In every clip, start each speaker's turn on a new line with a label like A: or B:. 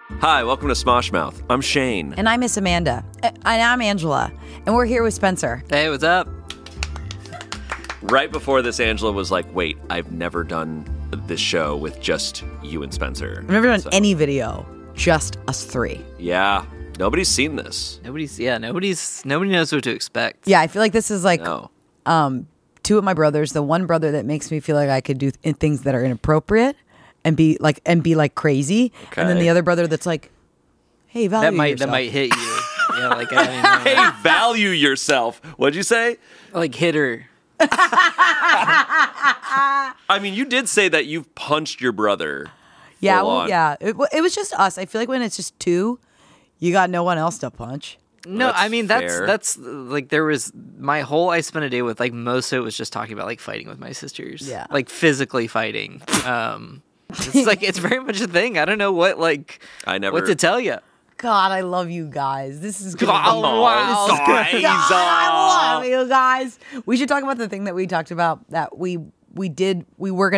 A: Hi, welcome to Smosh Mouth. I'm Shane.
B: And I'm Miss Amanda. And I'm Angela. And we're here with Spencer.
C: Hey, what's up?
A: Right before this, Angela was like, wait, I've never done this show with just you and Spencer.
B: I've never done any video, just us three.
A: Yeah, nobody's seen this.
C: Nobody knows what to expect.
B: Yeah, I feel like this is like
A: No.
B: two of my brothers. The one brother that makes me feel like I could do things that are inappropriate and be like crazy.
A: Okay.
B: And then the other brother that's like, hey, value yourself.
C: That might hit you. Yeah, like I mean,
A: Hey, value yourself. What'd you say?
C: like hit her.
A: I mean, you did say that you've punched your brother.
B: Yeah,
A: full
B: well,
A: on.
B: yeah. It was just us. I feel like when it's just two, you got no one else to punch.
C: No,
A: That's
C: I mean
A: fair.
C: that's like there was I spent a day with like most of it was just talking about like fighting with my sisters.
B: Yeah.
C: Like physically fighting. It's like it's very much a thing. I don't know what like
A: I never.
C: what to tell you.
B: God, I love you guys. This is good.
A: Oh, wow. Guys,
B: I love you guys. We should talk about the thing that we talked about that we did We're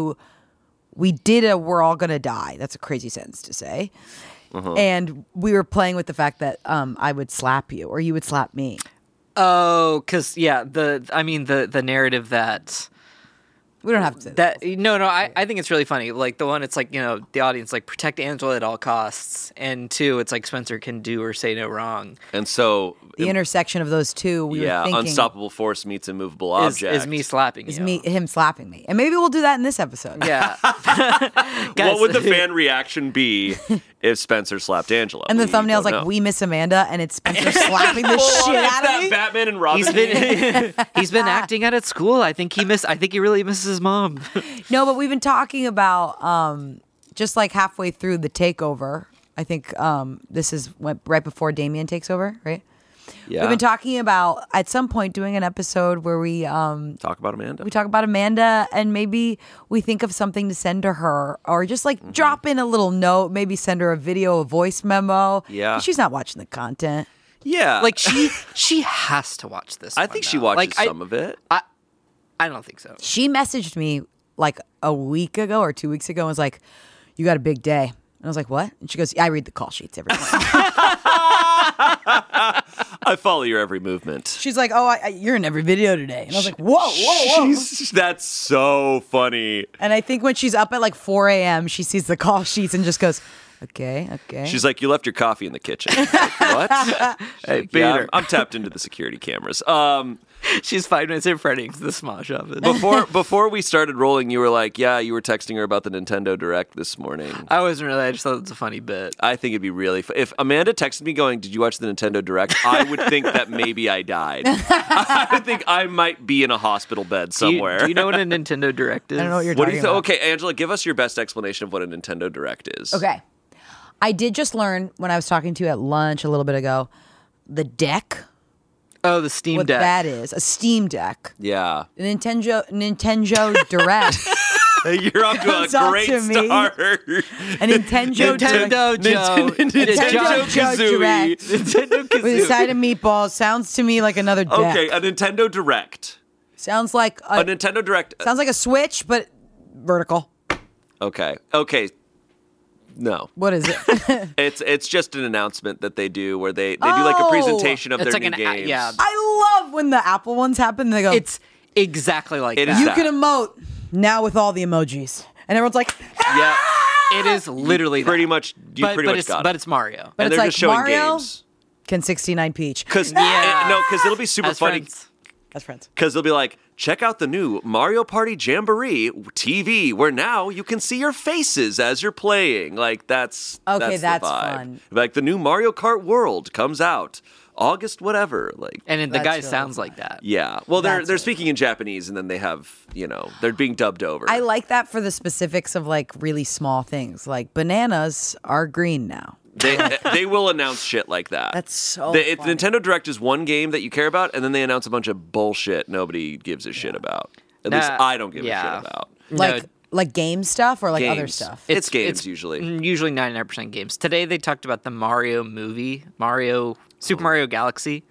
B: all gonna die. That's a crazy sentence to say. And we were playing with the fact that I would slap you or you would slap me.
C: Oh, because yeah, the narrative that
B: We don't have to say
C: that no, I think it's really funny. Like the one, it's like, you know, the audience like protect Angela at all costs, and two, it's like Spencer can do or say no wrong.
A: And so,
B: The intersection of those two, we
A: yeah,
B: were thinking
A: unstoppable force meets immovable object.
C: Is me slapping you.
B: him slapping me. And maybe we'll do that in this episode.
C: Yeah.
A: What would the fan reaction be if Spencer slapped Angela?
B: And the
A: We
B: thumbnail's
A: don't
B: like,
A: know.
B: we miss Amanda, and it's Spencer slapping the
A: Well,
B: shit
A: it's
B: out
A: that
B: of me.
A: Batman and Robin.
C: He's been acting out at school. I think he really misses his mom.
B: No, but we've been talking about just like halfway through the takeover. I think went right before Damien takes over, right?
A: Yeah.
B: We've been talking about at some point doing an episode where we
A: Talk about Amanda.
B: talk about Amanda and maybe we think of something to send to her or just like drop in a little note, maybe send her a video, a voice memo.
A: Yeah.
B: She's not watching the content.
A: Yeah.
C: Like she has to watch this.
A: I
C: one
A: think
C: now.
A: she watches
C: Like,
A: some of it.
C: I don't think so.
B: She messaged me like a week ago or 2 weeks ago and was like, you got a big day. And I was like, what? And she goes, I read the call sheets every morning.
A: I follow your every movement.
B: She's like, oh, you're in every video today. And I was like, whoa.
A: That's so funny.
B: And I think when she's up at like 4 a.m., she sees the call sheets and just goes, okay.
A: She's like, you left your coffee in the kitchen. Like, what?
C: Hey,
A: Yeah,
C: Peter.
A: I'm tapped into the security cameras.
C: She's 5 minutes in front of the Smosh office.
A: Before we started rolling, you were like, yeah, you were texting her about the Nintendo Direct this morning.
C: I wasn't really. I just thought it was a funny bit.
A: I think it'd be really fun. If Amanda texted me going, did you watch the Nintendo Direct? I would think that maybe I died. I would think I might be in a hospital bed somewhere.
C: Do you know what a Nintendo Direct is?
B: I don't know what you're
A: What do
B: talking
A: you
B: about.
A: think? Okay, Angela, give us your best explanation of what a Nintendo Direct is.
B: Okay. I did just learn when I was talking to you at lunch a little bit ago, the deck,
C: Oh, the Steam
B: what
C: Deck.
B: that is, a Steam Deck.
A: Yeah.
B: A Nintendo Direct.
A: You're off to
B: Comes
A: a
B: off
A: great
B: to me.
A: start.
B: A Nintendo Direct.
C: Nintendo Joe.
A: Nintendo Kazooie.
B: Direct.
C: Nintendo
B: With a
C: Kazooie.
B: side of meatballs. Sounds to me like another deck.
A: Okay, a Nintendo Direct.
B: Sounds like
A: A Nintendo Direct.
B: sounds like a Switch, but vertical.
A: Okay. No.
B: What is it?
A: It's just an announcement that they do where they do like a
B: Oh!
A: presentation of
C: It's
A: their
C: like
A: new games.
C: yeah.
B: I love when the Apple ones happen. They go,
C: It's exactly like
A: It
C: that.
A: is
B: you
A: that.
B: can emote now with all the emojis. And everyone's like,
A: Yeah.
C: It is literally
A: Pretty
C: that.
A: much you
C: But,
A: pretty
C: but
A: much
C: it's
A: got
C: but
A: it.
C: it's Mario.
B: but
A: And
B: it's
A: they're
B: like
A: just showing
B: Mario
A: games.
B: can 69 peach.
A: Cuz
C: Yeah.
A: cuz it'll be super
C: As
A: funny
C: friends.
B: That's friends.
A: cuz they'll be like, check out the new Mario Party Jamboree TV where now you can see your faces as you're playing. Like that's
B: Okay,
A: the
B: that's
A: vibe.
B: fun.
A: Like the new Mario Kart World comes out August whatever. Like
C: And the
B: That's
C: guy
B: really
C: sounds
B: fun.
C: like that.
A: yeah. Well, they're
B: That's really
A: speaking in Japanese and then they have, they're being dubbed over.
B: I like that for the specifics of like really small things. Like bananas are green now.
A: They will announce shit like that.
B: That's so
A: The
B: funny.
A: Nintendo Direct is one game that you care about, and then they announce a bunch of bullshit nobody gives a shit about. At least I don't give a shit about.
B: Like game stuff or like other
A: Games.
B: stuff.
A: It's games usually.
C: Usually 99% games. Today they talked about the Mario movie, Super Mario Galaxy.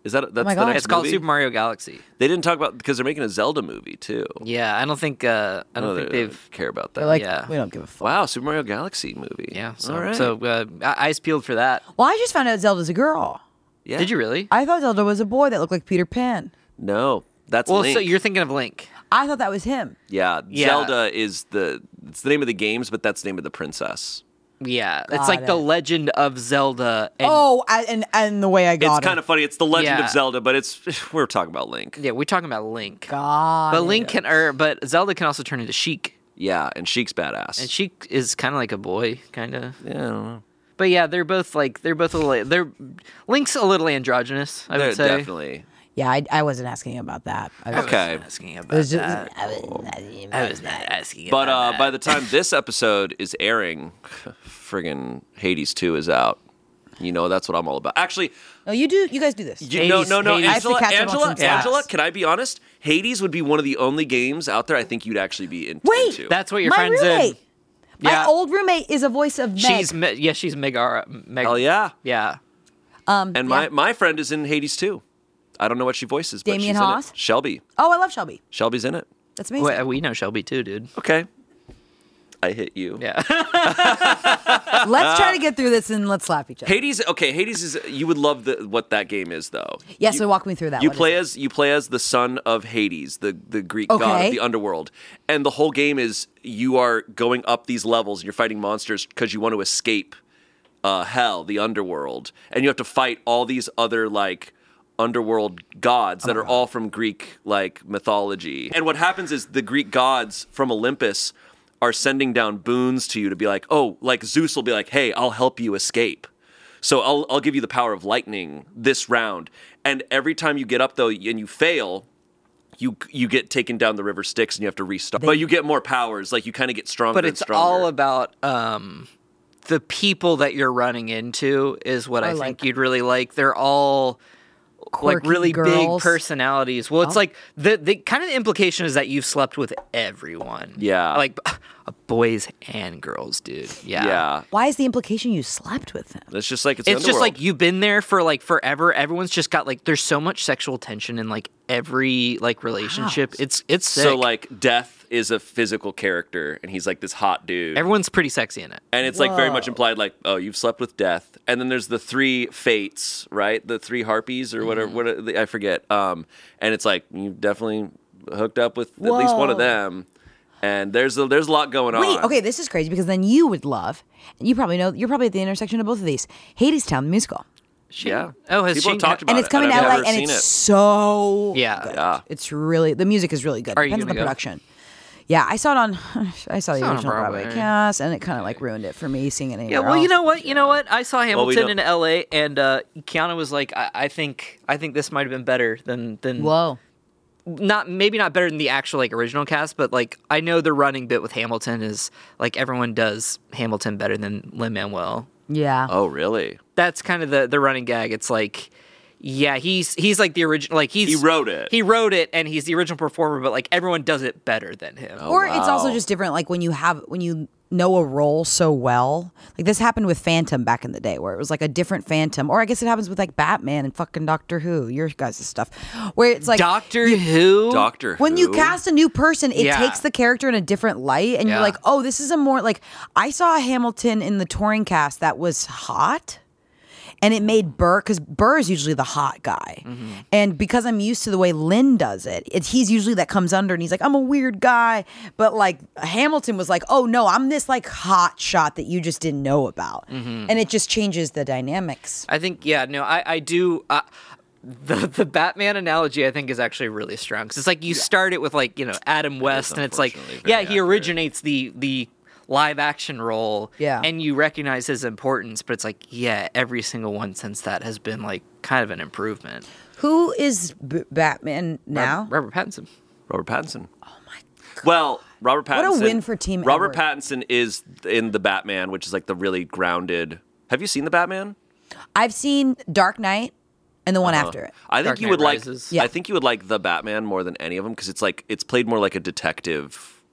A: That's
B: my
A: the
B: God.
A: next
C: It's called
A: movie?
C: Super Mario Galaxy.
A: They didn't talk about because they're making a Zelda movie too.
C: Yeah, I don't think
A: They
C: they've.
A: care about that.
B: They're like,
C: Yeah.
B: we don't give a fuck.
A: wow, Super Mario Galaxy movie.
C: Yeah, so
A: all right.
C: eyes peeled for that.
B: Well, I just found out Zelda's a girl.
A: yeah.
C: Did you really?
B: I thought Zelda was a boy that looked like Peter Pan.
A: No, that's
C: Well,
A: Link.
C: so you're thinking of Link.
B: I thought that was him.
A: Yeah,
C: Yeah.
A: Zelda is it's the name of the games, but that's the name of the princess.
C: Yeah, it's
B: Got
C: like the
B: it.
C: Legend of Zelda. And,
B: And the way I got
A: It's kind of funny. It's the Legend
C: Yeah.
A: of Zelda, but we're talking about Link.
C: yeah, we're talking about Link.
B: God.
C: But Link but Zelda can also turn into Sheik,
A: Yeah, and Sheik's badass.
C: and Sheik is kind of like a boy, kind of.
A: yeah, I don't know.
C: But yeah, they're both a little. Link's a little androgynous, I
A: They're
C: would say.
A: definitely
B: Yeah, I wasn't asking about that. I was,
A: okay.
C: Asking
B: it
C: about
B: was just,
C: that.
B: I was asking about
C: I was not asking
A: But
C: about that.
A: by the time this episode is airing, friggin' Hades 2 is out. You know that's what I'm all about. Actually,
B: No, you do. You guys do this.
A: no,
C: Hades-
A: no,
C: Hades- I
B: have to
A: Angela,
B: catch up on
A: Angela,
B: some stuff.
A: Angela. Can I be honest? Hades would be one of the only games out there I think you'd actually be into.
B: Wait,
C: That's what your
B: my
C: friend's
B: roommate.
C: in.
B: My
C: Yeah.
B: old roommate is a voice of Meg.
C: She's Megara.
A: Hell yeah!
C: Yeah.
A: And
B: yeah.
A: my friend is in Hades 2. I don't know what she voices, but
B: Damien
A: she's
B: Haas?
A: in it. Shelby.
B: Oh, I love Shelby.
A: Shelby's in it.
B: That's amazing.
C: We know Shelby too, dude.
A: Okay. I hit you.
C: Yeah.
B: Let's try to get through this and let's slap each other.
A: Hades. Okay, Hades is. You would love what that game is, though.
B: Yeah,
A: You-
B: so walk me through that.
A: You
B: What is
A: play
B: it?
A: as the son of Hades, the Greek god
B: Okay.
A: of the underworld, and the whole game is you are going up these levels and you're fighting monsters because you want to escape hell, the underworld, and you have to fight all these other like underworld gods that are all from Greek like mythology. And what happens is the Greek gods from Olympus are sending down boons to you to be like, oh, like Zeus will be like, hey, I'll help you escape. So I'll give you the power of lightning this round. And every time you get up though and you fail, you get taken down the river Styx and you have to restart. But you get more powers, like you kind of get stronger
C: But
A: and
C: it's
A: stronger.
C: all about the people that you're running into is what I think
B: like-
C: you'd really like. They're all like
B: Quirky
C: really big
B: girls.
C: personalities. Well, it's like the kind of the implication is that you've slept with everyone.
A: Yeah.
C: Like boys and girls, dude. Yeah.
A: Yeah.
B: Why is the implication you slept with him?
A: It's just like it's
C: It's just
A: underworld.
C: like you've been there for like forever. Everyone's just got like there's so much sexual tension in like every like relationship. It's sick.
A: So like Death is a physical character and he's like this hot dude.
C: Everyone's pretty sexy in it.
A: And it's like very much
B: Whoa.
A: implied, like, oh, you've slept with Death, and then there's the 3 fates, right? The 3 harpies or whatever. I forget. And it's like you've definitely hooked up with at least one of
B: Whoa.
A: them. And there's a lot going on.
B: Wait, okay, this is crazy because then you would love, and you probably know, you're probably at the intersection of both of these. Hades Town, the musical.
A: Yeah.
C: Oh, has
A: people
C: she-
A: have talked about
B: And
A: it.
B: it's coming to
A: I've
B: LA
A: never
B: and
A: seen
B: it's
A: it.
B: so
C: Yeah.
B: good.
A: Yeah.
B: It's really, the music is really good.
C: Are you
B: Depends on the
C: gonna go?
B: production. Yeah, I saw it on, I saw the
C: on
B: original Broadway
C: Broadway.
B: cast, and it kind of like ruined it for me seeing it anywhere
C: Yeah, well,
B: else.
C: you know what? I saw
A: we
C: Hamilton
A: don't-
C: in L.A. and Keanu was like, I think this might have been better than
B: Whoa.
C: maybe not better than the actual like original cast, but like I know the running bit with Hamilton is like everyone does Hamilton better than Lin-Manuel.
B: Yeah.
A: Oh, really?
C: That's kind of the running gag. It's like, yeah, he's like the original, like
A: He wrote it.
C: He wrote it, and he's the original performer, but like everyone does it better than him.
B: Or it's also
A: wow.
B: just different, like when you know a role so well. Like this happened with Phantom back in the day, where it was like a different Phantom. Or I guess it happens with like Batman and fucking Doctor Who, your guys' stuff, where it's like
C: Doctor Who.
A: Doctor
B: when
A: Who?
B: you cast a new person, it
C: Yeah.
B: takes the character in a different light, and
C: Yeah.
B: you're like, oh, this is a more like I saw a Hamilton in the touring cast that was hot. And it made Burr, because Burr is usually the hot guy.
C: Mm-hmm.
B: And because I'm used to the way Lynn does it, he's usually that comes under and he's like, I'm a weird guy. But like Hamilton was like, oh no, I'm this like hot shot that you just didn't know about.
C: Mm-hmm.
B: And it just changes the dynamics.
C: I think, yeah, no, I do. The Batman analogy, I think, is actually really strong. Because it's like you start it with, like, you know, Adam West, and it's like,
A: unfortunately very
C: yeah, he
A: accurate.
C: originates the live action role.
B: Yeah.
C: And you recognize his importance, but it's like, yeah, every single one since that has been, like, kind of an improvement.
B: Who is Batman now?
C: Robert Pattinson.
A: Robert Pattinson. Oh my God. Well, Robert Pattinson.
B: What a win for Team
A: Robert
B: Edward.
A: Pattinson is in the Batman, which is like the really grounded. Have you seen the Batman?
B: I've seen Dark Knight and the one after it.
A: I think
C: Dark
A: you
C: Knight
A: would like.
C: Rises.
B: Yeah.
A: I think you would like the Batman more than any of them because it's like it's played more like a detective.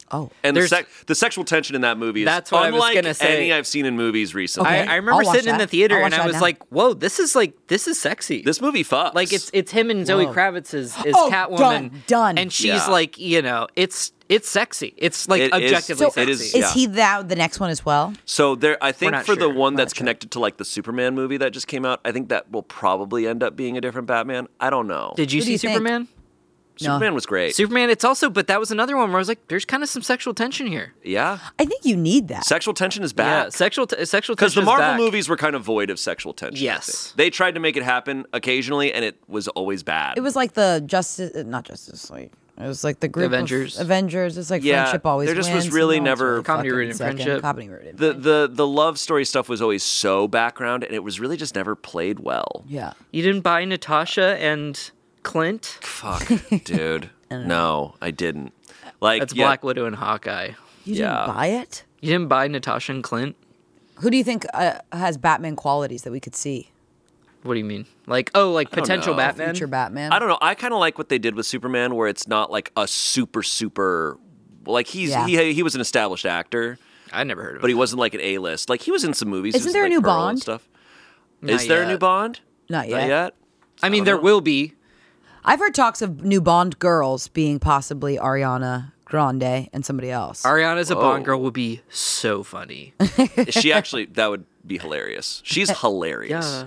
B: Oh.
A: And
C: There's-
A: the sexual tension in that movie is
C: That's what I was
A: unlike
C: gonna say.
A: any I've seen in movies recently.
B: Okay.
C: I remember
B: I'll watch
C: sitting in the
B: that.
C: theater
B: I'll
C: and
B: watch
C: I
B: that
C: was
B: now.
C: like, "Whoa, this is sexy."
A: This movie fucks.
C: Like it's him and Zoe
B: Whoa.
C: Kravitz is
B: Oh,
C: Catwoman,
B: done.
C: and she's
A: Yeah.
C: like, it's sexy. It's like
A: It is-
C: objectively
A: so-
C: sexy.
A: it is-
B: Is
A: Yeah.
B: he the next one as well?
A: So there, I think
C: not
A: for the
C: sure.
A: one that's
B: sure.
A: connected to like the Superman movie that just came out, I think that will probably end up being a different Batman. I don't know.
C: Did you
B: Who do
C: see
B: you think?
C: Superman?
A: Superman was great.
C: Superman. It's also, but that was another one where I was like, "There's kind of some sexual tension here."
A: Yeah,
B: I think you need that.
A: sexual tension is
C: Yeah,
A: back.
C: sexual tension.
A: Because the
C: is
A: Marvel
C: back.
A: movies were kind of void of sexual tension. I
C: Yes.
A: think. They tried to make it happen occasionally, and it was always bad.
B: It was like the not Justice League. It was like the group
C: Avengers.
B: of Avengers. It's like
A: Yeah,
B: friendship always
A: there just
B: wins.
A: was really
B: and no one's
A: never-
B: really
C: Comedy
B: fucking
C: rooted
B: second.
C: friendship.
B: Comedy rooted.
A: the love story stuff was always so background, and it was really just never played well.
B: Yeah.
C: You didn't buy Natasha and Clint.
A: Fuck, dude. No, I didn't. Like
C: That's
A: yeah,
C: Black Widow and Hawkeye.
B: You
A: Yeah.
B: didn't buy it?
C: You didn't buy Natasha and Clint.
B: Who do you think has Batman qualities that we could see?
C: What do you mean? Like potential
A: know.
C: Batman?
B: Future Batman?
A: I don't know. I kind of like what they did with Superman, where it's not like a super. Like
B: Yeah.
A: he was an established actor,
C: I never heard of
A: but he
C: it.
A: wasn't like an A-list. Like he was in some movies. He
B: Isn't
A: was
B: there a
A: in,
B: new
A: like, Pearl
B: Bond?
A: and stuff?
C: Not
A: Is there a
C: yet.
A: new Bond?
B: Not yet.
A: yet.
C: I mean, there
A: know.
C: will be.
B: I've heard talks of new Bond girls being possibly Ariana Grande and somebody else.
C: Ariana's a Bond
A: Whoa.
C: girl would be so funny.
A: She actually, that would be hilarious. She's hilarious.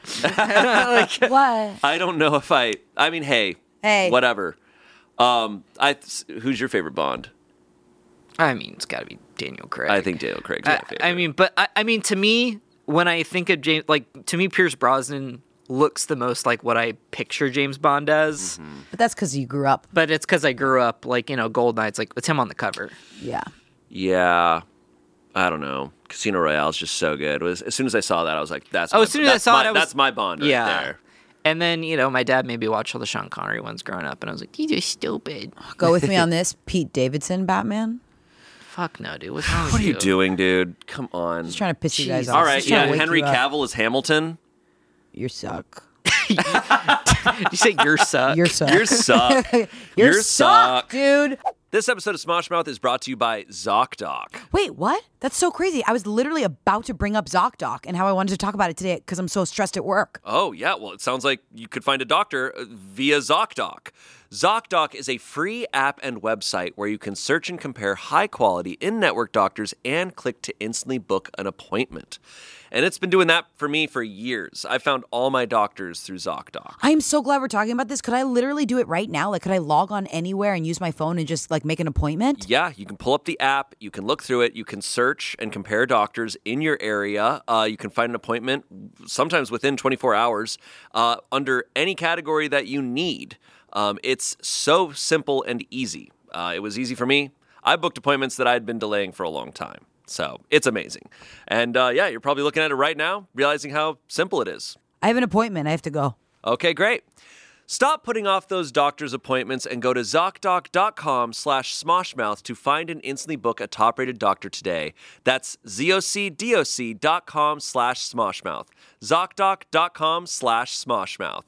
B: What?
A: I don't know if I mean, hey, whatever. Who's your favorite Bond?
C: I mean, it's got to be Daniel Craig.
A: I think Daniel Craig's my favorite.
C: I mean, but I mean, to me, when I think of James, like to me, Pierce Brosnan looks the most like what I picture James Bond as.
A: Mm-hmm.
B: But that's because you grew up.
C: But it's because I grew up like Goldeneye. It's like it's him on the cover.
B: Yeah.
A: Yeah, I don't know. Casino Royale is just so good. As soon as I saw that, I was like, "That's
C: as soon as I saw it,
A: that's my Bond right there."
C: And then my dad made me watch all the Sean Connery ones growing up, and I was like, these are stupid.
B: Go with me on this. Pete Davidson Batman.
C: Fuck no, dude. What's wrong with
A: What are you doing, dude? Come on.
B: Just trying to piss you guys
C: Jeez.
B: off.
A: All right,
B: Just trying to
A: yeah.
B: wake
A: Henry
B: you up.
A: Cavill is Hamilton.
B: You suck.
C: Did you say you're suck?
B: You're suck.
A: You suck.
B: You're
A: You
B: suck,
A: suck.
B: dude.
A: This episode of Smosh Mouth is brought to you by ZocDoc.
B: Wait, what? That's so crazy. I was literally about to bring up ZocDoc and how I wanted to talk about it today because I'm so stressed at work.
A: Oh, yeah. Well, it sounds like you could find a doctor via ZocDoc. ZocDoc is a free app and website where you can search and compare high-quality in-network doctors and click to instantly book an appointment. And it's been doing that for me for years. I found all my doctors through ZocDoc.
B: I'm so glad we're talking about this. Could I literally do it right now? Like, could I log on anywhere and use my phone and just like make an appointment?
A: Yeah, you can pull up the app, you can look through it, you can search and compare doctors in your area. You can find an appointment sometimes within 24 hours under any category that you need. It's so simple and easy. It was easy for me. I booked appointments that I had been delaying for a long time. So it's amazing. And yeah, you're probably looking at it right now, realizing how simple it is.
B: I have an appointment. I have to go.
A: Okay, great. Stop putting off those doctor's appointments and go to ZocDoc.com/Smoshmouth to find and instantly book a top-rated doctor today. That's ZocDoc.com/Smoshmouth. ZocDoc.com/Smoshmouth.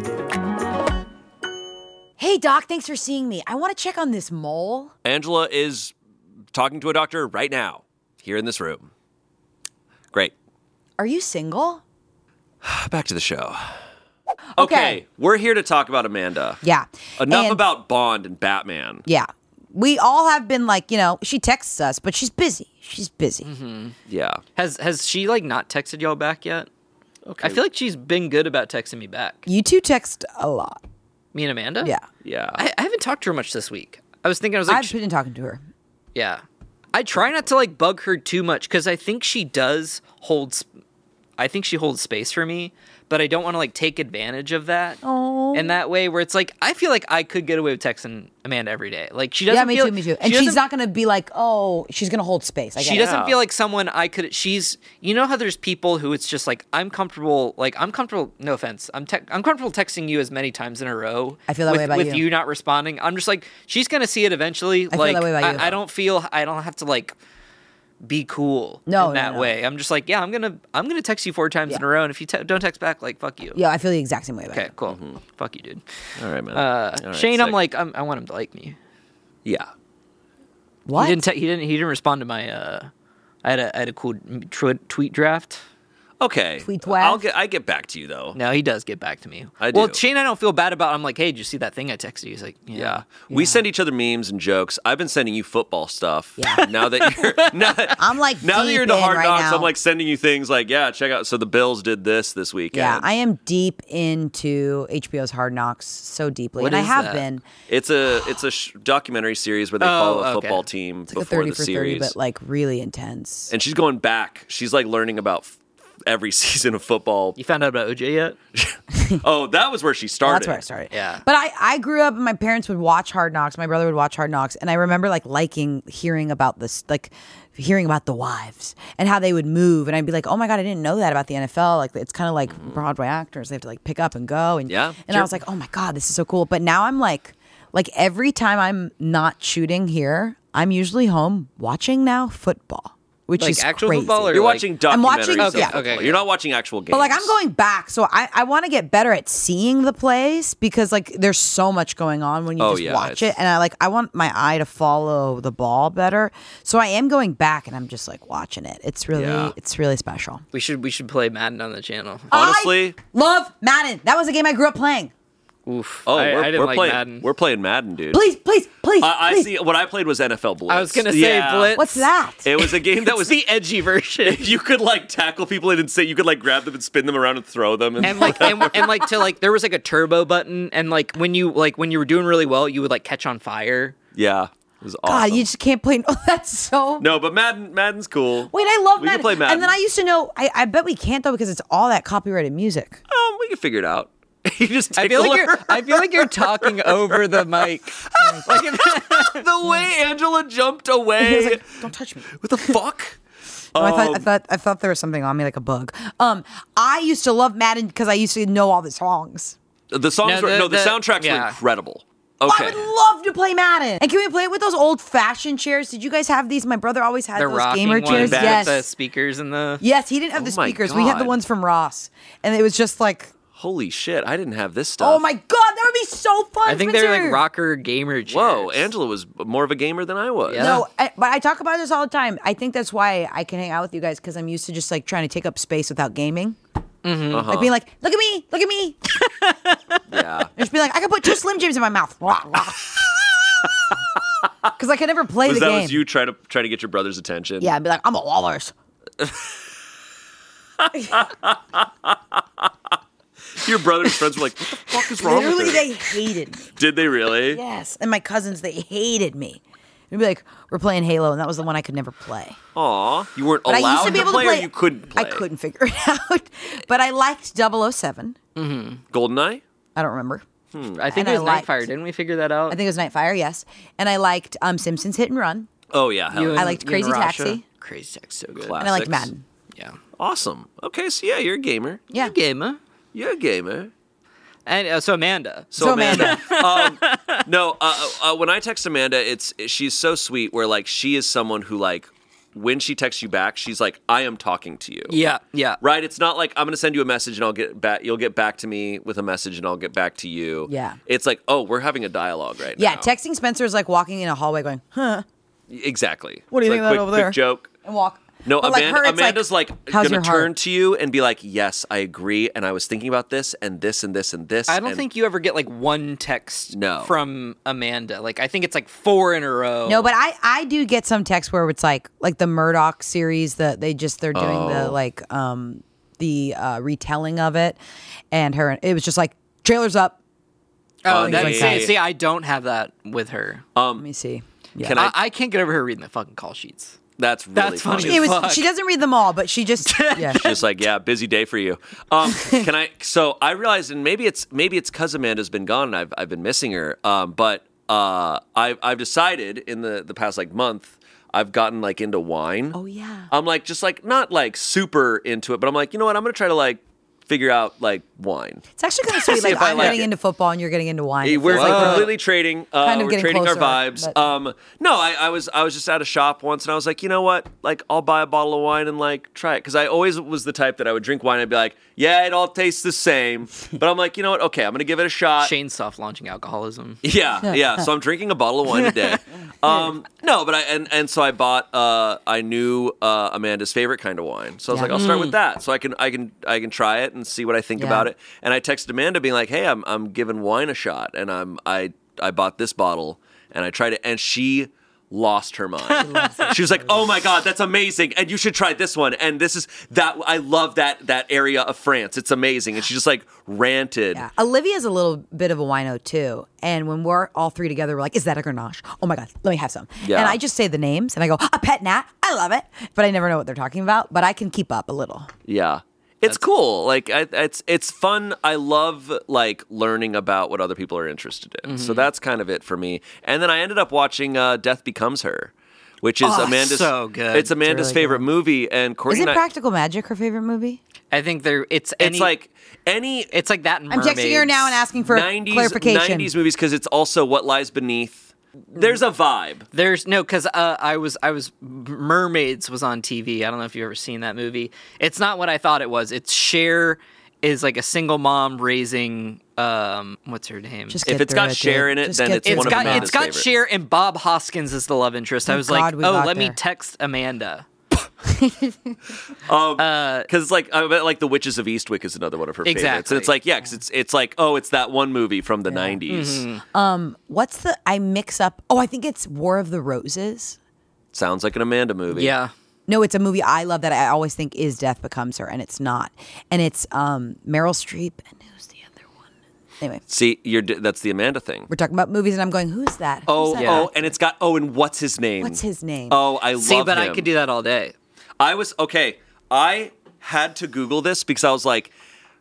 B: Hey, Doc, thanks for seeing me. I want to check on this mole.
A: Angela is talking to a doctor right now, here in this room. Great.
B: Are you single?
A: Back to the show.
B: Okay.
A: We're here to talk about Amanda.
B: Yeah.
A: Enough
B: And-
A: about Bond and Batman.
B: Yeah. We all have been like, she texts us, but she's busy. She's busy.
A: Yeah.
C: Has she like not texted y'all back yet?
A: Okay.
C: I feel like she's been good about texting me back.
B: You two text a lot.
C: Me and Amanda?
B: Yeah.
A: Yeah.
C: I haven't talked to her much this week. I was like,
B: I've been talking to her.
C: yeah. I try not to like bug her too much because I think she does hold. I think she holds space for me, but I don't want to like take advantage of that.
B: Oh.
C: In that way, where it's like I feel like I could get away with texting Amanda every day. Like she doesn't.
B: Yeah, me
C: feel,
B: too, me too. And
C: she
B: she's
C: doesn't-
B: not going to be like, oh, she's going to hold space. I
C: She
B: get it.
C: doesn't feel like someone I could. She's, you know how there's people who it's just like I'm comfortable. No offense, I'm comfortable texting you as many times in a row.
B: I feel that way about
C: with
B: you.
C: you not responding. I'm just like she's gonna see it eventually.
B: feel
C: like
B: that way about you.
C: I don't feel I don't have to like be cool
B: No,
C: in that
B: no.
C: way. I'm just like I'm gonna text you 4 times in a row, and if you don't text back, like fuck you.
B: Yeah, I feel the exact same way about
C: Okay,
B: it.
C: cool. Fuck you, dude.
A: All right, man. All right,
C: Shane, I'm
A: sick.
C: like I want him to like me.
A: Yeah.
B: What?
C: He didn't respond to my. I had a cool tweet draft.
A: Okay.
B: Tweet twat.
A: I get back to you though.
C: No, he does get back to me.
A: I
C: Well,
A: do.
C: Shane, I don't feel bad about. I'm like, hey, did you see that thing I texted you? He's like,
A: Yeah. We send each other memes and jokes. I've been sending you football stuff.
B: Yeah.
A: Now that you're
B: I'm like
A: now that
B: deep
A: you're into
B: in
A: Hard
B: right
A: Knocks,
B: now.
A: I'm like sending you things like, yeah, check out. So the Bills did this weekend.
B: Yeah, I am deep into HBO's Hard Knocks so deeply,
C: What
B: and I
C: is
B: have
C: that?
B: been.
A: It's a documentary series where they follow a
C: okay.
A: football team
B: It's like a
A: before
B: 30
A: the
B: for 30,
A: series.
B: but like really intense.
A: And she's going back. She's like learning about every season of football.
C: You found out about OJ yet?
A: Oh, that was where she started.
B: That's where I started.
C: Yeah.
B: But I grew up and my parents would watch Hard Knocks. My brother would watch Hard Knocks. And I remember like hearing about this, like hearing about the wives and how they would move. And I'd be like, oh my God, I didn't know that about the NFL. Like it's kind of like Broadway actors. They have to like pick up and go. And,
A: Yeah,
B: and
A: sure.
B: I was like, oh my God, this is so cool. But now I'm like every time I'm not shooting here, I'm usually home watching now football. Which
C: Like
B: is
C: actual
B: crazy.
C: football or
A: You're
C: like-
A: watching
B: I'm
A: documentaries
B: watching-
A: of
B: okay,
A: football.
C: okay.
A: You're not watching actual games.
B: But like I'm going back, so I want to get better at seeing the plays because like there's so much going on when you
A: Oh,
B: just
A: yeah,
B: watch
A: it's-
B: it, and I want my eye to follow the ball better. So I am going back, and I'm just like watching it. It's really special.
C: We should play Madden on the channel.
A: Honestly,
B: I love Madden. That was a game I grew up playing.
C: Oof.
A: oh,
C: I didn't
A: we're
C: like
A: playing.
C: Madden.
A: We're playing Madden, dude.
B: Please.
A: I
B: please.
A: see. What I played was NFL Blitz.
C: I was gonna say
A: Yeah.
C: Blitz.
B: What's that?
A: It was a game that
C: It's
A: was
C: the edgy version.
A: You could like tackle people and say you could like grab them and spin them around and throw them
C: and like and like to like there was like a turbo button and like when you were doing really well you would like catch on fire.
A: yeah, it was awesome.
B: God, you just can't play. Oh, that's so.
A: No, but Madden's cool.
B: Wait, I love
A: We can
B: Madden.
A: play Madden.
B: And then I used to know. I bet we can't though because it's all that copyrighted music.
A: We can figure it out. You just
C: I feel like you're talking over the mic. Like
A: the way Angela jumped
B: He was
A: away.
B: like, "Don't touch me."
A: What the fuck?
B: No, I thought there was something on me like a bug. I used to love Madden because I used to know all the songs.
A: The songs
C: No,
A: were the soundtracks were
C: yeah.
A: incredible.
B: I
A: Okay.
B: would love to play Madden. And can we play it with those old fashioned chairs? Did you guys have these? My brother always had
C: the
B: those
C: rocking
B: gamer
C: ones
B: chairs.
C: with
B: Yes.
C: the speakers and the
B: Yes, he didn't have the
A: Oh my
B: speakers. We had the
A: God.
B: ones from Ross. And it was just like,
A: Holy shit! I didn't have this stuff.
B: oh my God, that would be so fun.
C: I think they're
B: Spencer.
C: like rocker gamer chairs.
A: Whoa, Angela was more of a gamer than I was.
C: Yeah.
B: No, but I talk about this all the time. I think that's why I can hang out with you guys because I'm used to just like trying to take up space without gaming.
A: Uh-huh.
B: Like being like, look at me.
A: Yeah.
B: And just be like, I can put 2 Slim Jims in my mouth. Because I could never play
A: Was
B: the
A: that
B: game.
A: was you trying to get your brother's attention?
B: Yeah, I'd be like, I'm a walrus.
A: Your brother's friends were like, "What the fuck is wrong
B: Literally,
A: with her?"
B: they hated me.
A: Did they really?
B: Yes. And my cousins, they hated me. They'd be like, we're playing Halo, and that was the one I could never play.
A: Aw, you weren't
B: But I
A: allowed
B: used to be able
A: play,
B: to play.
A: or you couldn't play.
B: I couldn't figure it out. But I liked 007.
A: GoldenEye.
B: I don't remember.
C: I think
B: And
C: it
B: I
C: was
B: liked-
C: Nightfire. Didn't we figure that out?
B: I think it was Nightfire, yes. And I liked Simpsons Hit and Run.
A: Oh yeah, hell
C: You
A: yeah.
C: and-
B: I liked
C: you and
B: Crazy
C: Rasha.
B: Taxi.
C: Crazy Taxi, so good.
A: Classics.
B: And I liked Madden.
C: Yeah.
A: Awesome. Okay, so yeah, you're a gamer.
B: Yeah.
C: Gamer.
A: You're a gamer.
C: And so Amanda.
B: So Amanda.
A: No, when I text Amanda, she's so sweet. Where like she is someone who like when she texts you back, she's like, I am talking to you.
C: Yeah.
A: Right? It's not like I'm going to send you a message and I'll get back. You'll get back to me with a message and I'll get back to you.
B: Yeah.
A: It's like, oh, we're having a dialogue right
B: Yeah,
A: now.
B: texting Spencer is like walking in a hallway going, huh,
A: Exactly.
B: What do you
A: It's
B: think
A: like
B: of that over there?
A: Quick joke.
B: and walk.
A: No,
B: But like her, it's
A: Amanda's like
B: how's
A: gonna
B: your
A: turn
B: heart?
A: to you and be like, yes, I agree, and I was thinking about this and this and this and this.
C: I don't
A: and
C: think you ever get like one text
A: No.
C: from Amanda. Like I think it's like 4 in a row.
B: No, but I do get some texts where it's like the Murdoch series that they're doing the retelling of it, and it was just like trailers up.
C: Oh,
A: Funny.
C: that's, see, I don't have that with her.
B: Let me see. Yeah.
A: Can
C: I can't get over her reading the fucking call sheets.
A: That's really
C: That's funny.
A: funny.
B: It was.
C: Fuck.
B: She doesn't read them all, but she just yeah.
A: Just like, yeah, busy day for you. Can I? So I realized, and maybe it's because Amanda's been gone and I've been missing her. But I've decided in the past like month I've gotten like into wine.
B: Oh yeah.
A: I'm like just like not like super into it, but I'm like, you know what? I'm gonna try to like figure out like wine.
B: It's actually kind of sweet.
A: See
B: Like
A: if I
B: I'm
A: like
B: getting
A: it.
B: into football and you're getting into wine. It
A: We're
B: feels
A: like
B: like
A: completely trading.
B: kind of
A: We're
B: getting
A: trading our
B: closer,
A: vibes.
B: but-
A: No, I was just at a shop once and I was like, you know what? Like I'll buy a bottle of wine and like try it because I always was the type that I would drink wine and be like, yeah, it all tastes the same. But I'm like, you know what? Okay, I'm gonna give it a shot.
C: Shane's soft launching alcoholism.
A: Yeah. So I'm drinking a bottle of wine a day. No, but so I bought. I knew Amanda's favorite kind of wine, so I was
B: Yeah.
A: like, I'll start with that, so I can try it and see what I think
B: Yeah.
A: about it. And I texted Amanda, being like, Hey, I'm giving wine a shot, and I bought this bottle, and I tried it, and she lost her mind. She was like, "Oh my god, that's amazing, and you should try this one." And this is that I love that area of France. It's amazing, and she just like ranted.
B: Yeah. Olivia's a little bit of a wino too. And when we're all three together, we're like, is that a Grenache? Oh my God, let me have some.
A: Yeah.
B: And I just say the names and I go, a pet nat. I love it. But I never know what they're talking about. But I can keep up a little.
A: Yeah. It's cool. Like it's fun. I love like learning about what other people are interested in. So that's kind of it for me. And then I ended up watching Death Becomes Her, which is Amanda's
C: so good.
A: It's Amanda's
B: really
A: favorite
B: good.
A: movie, and
B: Is
A: Courtney
B: it
A: and I-
B: Practical Magic her favorite movie?
C: I think it's
A: like any
C: it's like that. And
B: I'm texting her now and asking for
A: 90s
B: clarification.
A: 90s movies because it's also what lies beneath. There's a vibe.
C: There's no, because I was Mermaids was on TV. I don't know if you've ever seen that movie. It's not what I thought it was. It's Cher is like a single mom raising what's her name?
B: Just
A: If
B: get
A: it's
B: through
A: got Cher
B: dude.
A: in it,
B: Just
A: then
B: get
A: it's
B: through
A: one of
B: it.
A: Amanda's
C: it's got
A: favorite.
C: Cher and Bob Hoskins as the love interest. I was
B: God
C: like,
B: we
C: oh,
B: got
C: let me
B: there.
C: text Amanda.
A: Because it's like I bet like The Witches of Eastwick is another one of her favorites.
C: Exactly.
A: And it's like because it's like it's that one movie from the 90s.
B: What's the, I mix up, I think it's War of the Roses.
A: Sounds like an Amanda movie.
C: Yeah.
B: No, it's a movie I love that I always think is Death Becomes Her, and it's not. And it's Meryl Streep, and who's the other one? Anyway,
A: See, that's the Amanda thing.
B: we're talking about movies, and I'm going, who's that?
A: Oh,
B: Who's that
A: oh,
B: actor?
A: and it's got and what's his name?
B: What's his name?
A: Oh, I love
C: See, but
A: him.
C: I could do that all day.
A: I was okay. I had to Google this because I was like,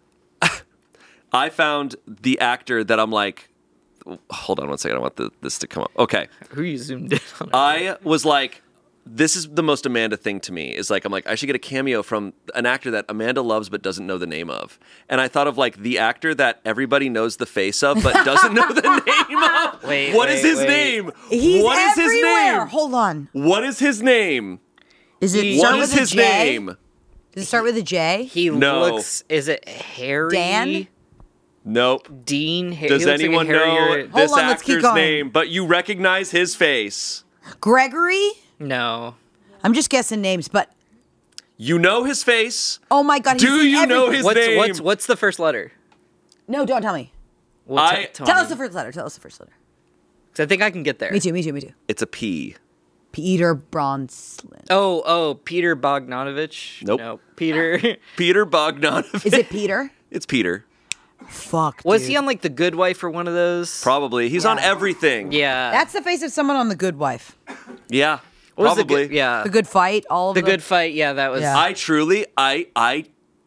A: I found the actor that I'm like, hold on one second. I want this to come up. Okay,
C: Who you zoomed in on?
A: I was like, this is the most Amanda thing to me. Is like I'm like I should get a cameo from an actor that Amanda loves but doesn't know the name of. And I thought of like the actor that everybody knows the face of but doesn't know the name of.
C: Wait,
A: What is
C: wait,
A: his
C: wait.
A: name?
B: He's
A: What is his
B: everywhere.
A: name?
B: Hold on.
A: What is his name?
B: Is it
A: What
B: start
A: is
B: with a
A: his
B: J?
A: name?
B: Does it start with a J?
C: He
A: No.
C: looks. Is it Harry?
B: Dan?
A: Nope.
C: Dean? He
A: Does
C: looks like a
A: anyone
C: Harry
A: know
C: or-
A: this
B: Hold on, let's keep
A: actor's
B: going.
A: name? But you recognize his face.
B: Gregory?
C: No.
B: I'm just guessing names, but
A: You know his face.
B: oh my God. he's
A: Do
B: in
A: you know
B: everything.
A: his
C: What's
A: name?
C: what's the first letter?
B: No, don't tell me.
C: Well,
A: I-
B: Tell us the first letter. Tell us the first letter.
C: 'Cause I think I can get there.
B: Me too, me too, me too.
A: It's a P.
B: Peter Bronson.
C: Oh, Peter Bogdanovich.
A: Nope.
C: No, Peter.
A: Peter Bogdanovich.
B: Is it Peter?
A: It's Peter.
B: Fuck,
C: Was
B: dude.
C: he on like The Good Wife or one of those?
A: Probably. He's on
B: Yeah.
A: everything.
C: Yeah.
B: That's the face of someone on The Good Wife.
A: Yeah.
C: What was the
A: Probably.
C: good, yeah.
B: The Good Fight, all of
C: The
B: them.
C: Good Fight. Yeah, that was.
B: Yeah.
A: I truly, I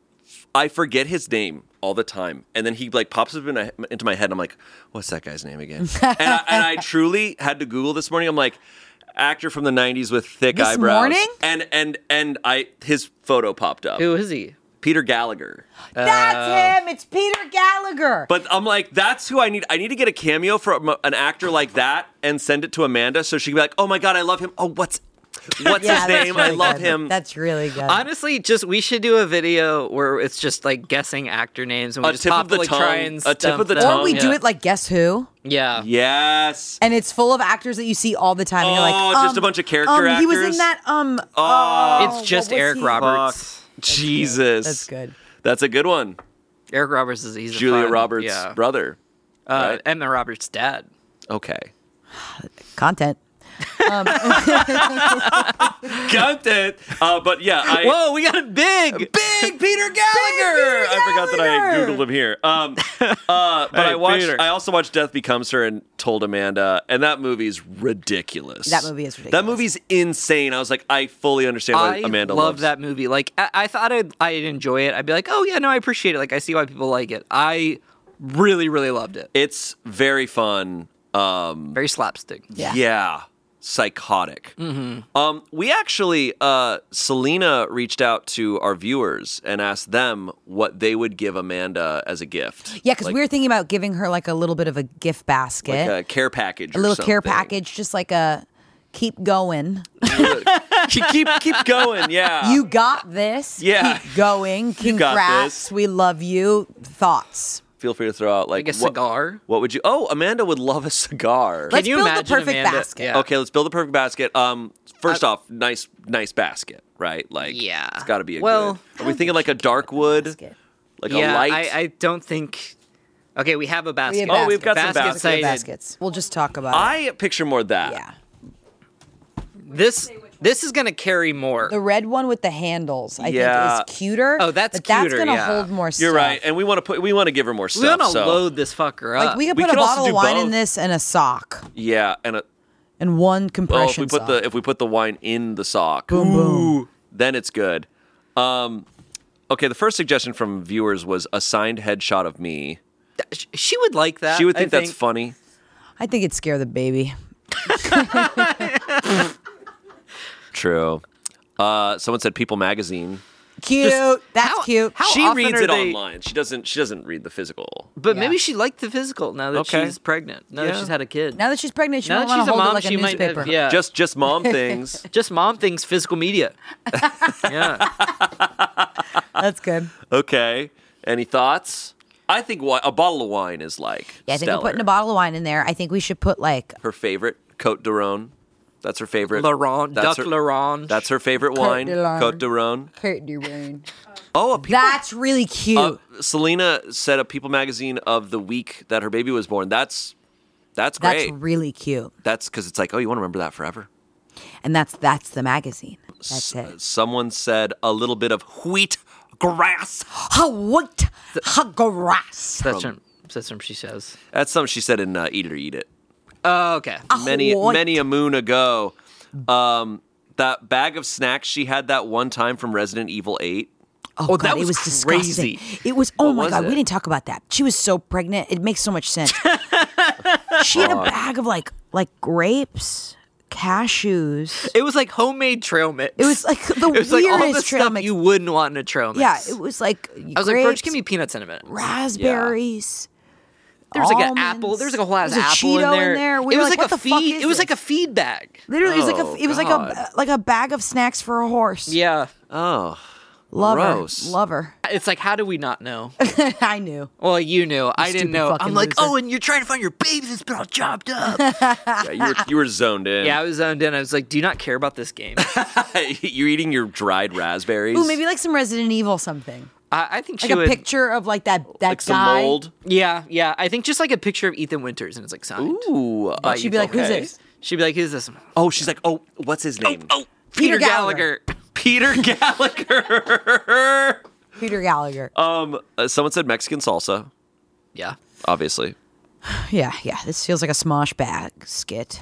A: forget his name all the time, and then he like pops up into my head. And I'm like, what's that guy's name again? and I truly had to Google this morning. I'm like, actor from the '90s with thick
B: This
A: eyebrows.
B: morning?
A: And his photo popped up.
C: Who is he?
A: Peter Gallagher.
B: That's him. It's Peter Gallagher.
A: But I'm like, that's who I need. I need to get a cameo from an actor like that and send it to Amanda so she can be like, oh my God, I love him. Oh, what's
B: Yeah,
A: his
B: that's
A: name? I
B: really
A: love
B: good.
A: him.
B: That's really good.
C: Honestly, we should do a video where it's just like guessing actor names and we
A: A
C: just
A: tip
C: pop
A: of the
C: like
A: tongue.
C: try and
A: A tip of the
C: stump them.
A: tongue.
B: or we do
C: Yeah.
B: it like Guess Who?
C: Yeah.
A: Yes.
B: And it's full of actors that you see all the time. And you're like,
A: Oh, just a bunch of character
B: He was
A: actors?
B: in that.
C: It's just
B: what was
C: Eric
B: he?
C: Roberts.
A: Jesus.
B: That's good.
A: That's a good one.
C: Eric Roberts is he's a
A: Julia
C: fun-
A: Roberts'
C: yeah.
A: brother. right?
C: Emma Roberts' dad.
A: Okay.
B: Content.
A: Content. But yeah,
C: Whoa, we got it big.
A: Big Peter Gallagher. I forgot that I googled him here. But
C: Hey, Peter.
A: I also watched Death Becomes Her and told Amanda, and that movie's ridiculous.
B: That movie is ridiculous.
A: That movie's insane. I was like, I fully understand why
C: I
A: Amanda
C: love
A: loves
C: that movie. Like, I thought I'd enjoy it. I'd be like, oh yeah, no, I appreciate it. Like, I see why people like it. I really, really loved it.
A: It's very fun.
C: Very slapstick.
B: Yeah.
A: Yeah. psychotic. We actually, Selena reached out to our viewers and asked them what they would give Amanda as a gift.
B: Yeah, because
A: Like-
B: we were thinking about giving her like a little bit of a gift basket,
A: like a care package,
B: a little care package, just like a keep going.
A: keep going. Yeah,
B: You got this.
A: Yeah.
B: Keep going.
A: You got
B: Congrats.
A: this.
B: We love you. Thoughts.
A: feel free to throw out like
C: Like a cigar.
A: What would you? Oh, Amanda would love a cigar.
B: Let's
C: you
B: build the
C: imagine
B: perfect
C: Amanda-
B: basket.
C: Yeah.
A: Okay, let's build a perfect basket. First off, nice basket, right? Like,
C: Yeah.
A: it's got to be a
C: Well,
A: good. Are we thinking like a dark wood,
B: Basket.
A: like
C: Yeah,
A: a light?
C: I don't think. Okay, we have a basket.
B: have
A: we've got some
C: Basket
A: baskets.
C: cited.
B: baskets. We'll just talk about it.
A: I picture more that.
B: Yeah.
C: This is gonna carry more.
B: The red one with the handles, I
A: Yeah.
B: think, is cuter.
C: Oh, that's
B: but that's
C: cuter,
B: gonna
C: yeah.
B: hold more stuff.
A: You're right, and we want to give her more stuff.
C: We want to
A: so
C: load this fucker up.
B: Like we could
A: We
B: put a
A: could also
B: bottle of
A: do
B: wine in
A: both.
B: this and a sock
A: yeah, and
B: and one
A: if
B: compression
A: we put
B: sock.
A: the wine in the sock,
B: boom boom.
A: then it's good. Okay, the first suggestion from viewers was a signed headshot of me.
C: She would like that.
A: She would
C: I
A: think that's funny.
B: I think it'd scare the baby.
A: True. Someone said People Magazine.
B: Cute. That's
C: how-
B: cute.
C: how-
A: She
C: often
A: reads
C: are
A: it
C: they-
A: online. She doesn't read the physical.
C: But
B: Yeah.
C: maybe she liked the physical now that
A: Okay.
C: she's pregnant. Now that
A: Yeah.
C: she's had a kid.
B: Now that she's pregnant, she
C: Now
B: might
C: that
B: want
C: she's
B: to
C: a
B: hold
C: mom,
B: it like a
C: she might
B: newspaper.
C: have, yeah.
A: Just mom things.
C: Just mom things physical media. Yeah.
B: That's good.
A: Okay. Any thoughts? I think a bottle of wine is like
B: Yeah, I think
A: stellar.
B: we're putting a bottle of wine in there. I think we should put like
A: Her favorite Cote de Rhone. That's her favorite.
C: Laurent,
A: That's
C: Duck
A: her-
C: Laurent.
A: That's her favorite
B: Cote
A: wine.
B: de Rhone.
A: Cote de Rhone.
B: Kurt Durain.
A: Oh, a People.
B: That's really cute.
A: Selena said a People magazine of the week that her baby was born. That's
B: That's
A: great.
B: really cute.
A: That's because it's like, oh, you want to remember that forever.
B: And that's the magazine. That's it.
A: Someone said a little bit of wheat grass.
B: What? Grass.
C: That's from she says.
A: That's something she said in Eat It or Eat It.
C: Oh, okay.
A: Many
B: What?
A: a moon ago. That bag of snacks she had that one time from Resident Evil 8.
B: Oh,
C: Oh,
B: God,
C: that
B: it
C: was
B: was disgusting.
C: crazy.
B: It was, oh
A: What
B: my
A: was
B: God,
A: it?
B: we didn't talk about that. She was so pregnant. It makes so much sense. She had a bag of like grapes, cashews.
C: It was like homemade trail mix.
B: It was like the
C: It was like all the
B: weirdest trail
C: stuff
B: mix.
C: you wouldn't want in a trail mix.
B: Yeah, it was like
C: I was like, bro, just give me peanuts in a minute.
B: raspberries.
C: There was like an
B: almonds.
C: apple. There was like a whole ass
B: There's a
C: apple
B: Cheeto
C: in there.
B: We
C: it
B: were
C: was
B: like,
C: like
B: what
C: a
B: the fuck
C: feed.
B: is
C: It was like
B: this?
C: a feed bag.
B: Literally, it was
A: Oh,
B: like a bag of snacks for a horse.
C: Yeah.
A: Oh,
B: Love
A: gross.
B: her. Love her.
C: It's like, how do we not know?
B: I knew.
C: Well, you knew. I didn't
B: stupid
C: know.
B: fucking
C: I'm like,
B: loser.
C: oh, and you're trying to find your baby that's been all chopped up.
A: yeah, you were zoned in.
C: Yeah, I was zoned in. I was like, do you not care about this game?
A: You're eating your dried raspberries.
B: Ooh, maybe like some Resident Evil something.
C: I think she
B: Like a
C: would.
B: picture of like that
A: like some
B: guy.
A: mold.
C: Yeah, yeah. I think just like a picture of Ethan Winters, and it's like signed.
A: Ooh,
B: She'd be like, "Who's
A: okay.
B: this?"
C: She'd be like, who's this?
A: Oh, she's like, oh, what's his name?
C: Oh,
B: Peter
C: Peter
B: Gallagher.
C: Gallagher.
A: Peter Gallagher.
B: Peter Gallagher.
A: Someone said Mexican salsa.
C: Yeah.
A: Obviously.
B: Yeah. This feels like a smosh bag skit.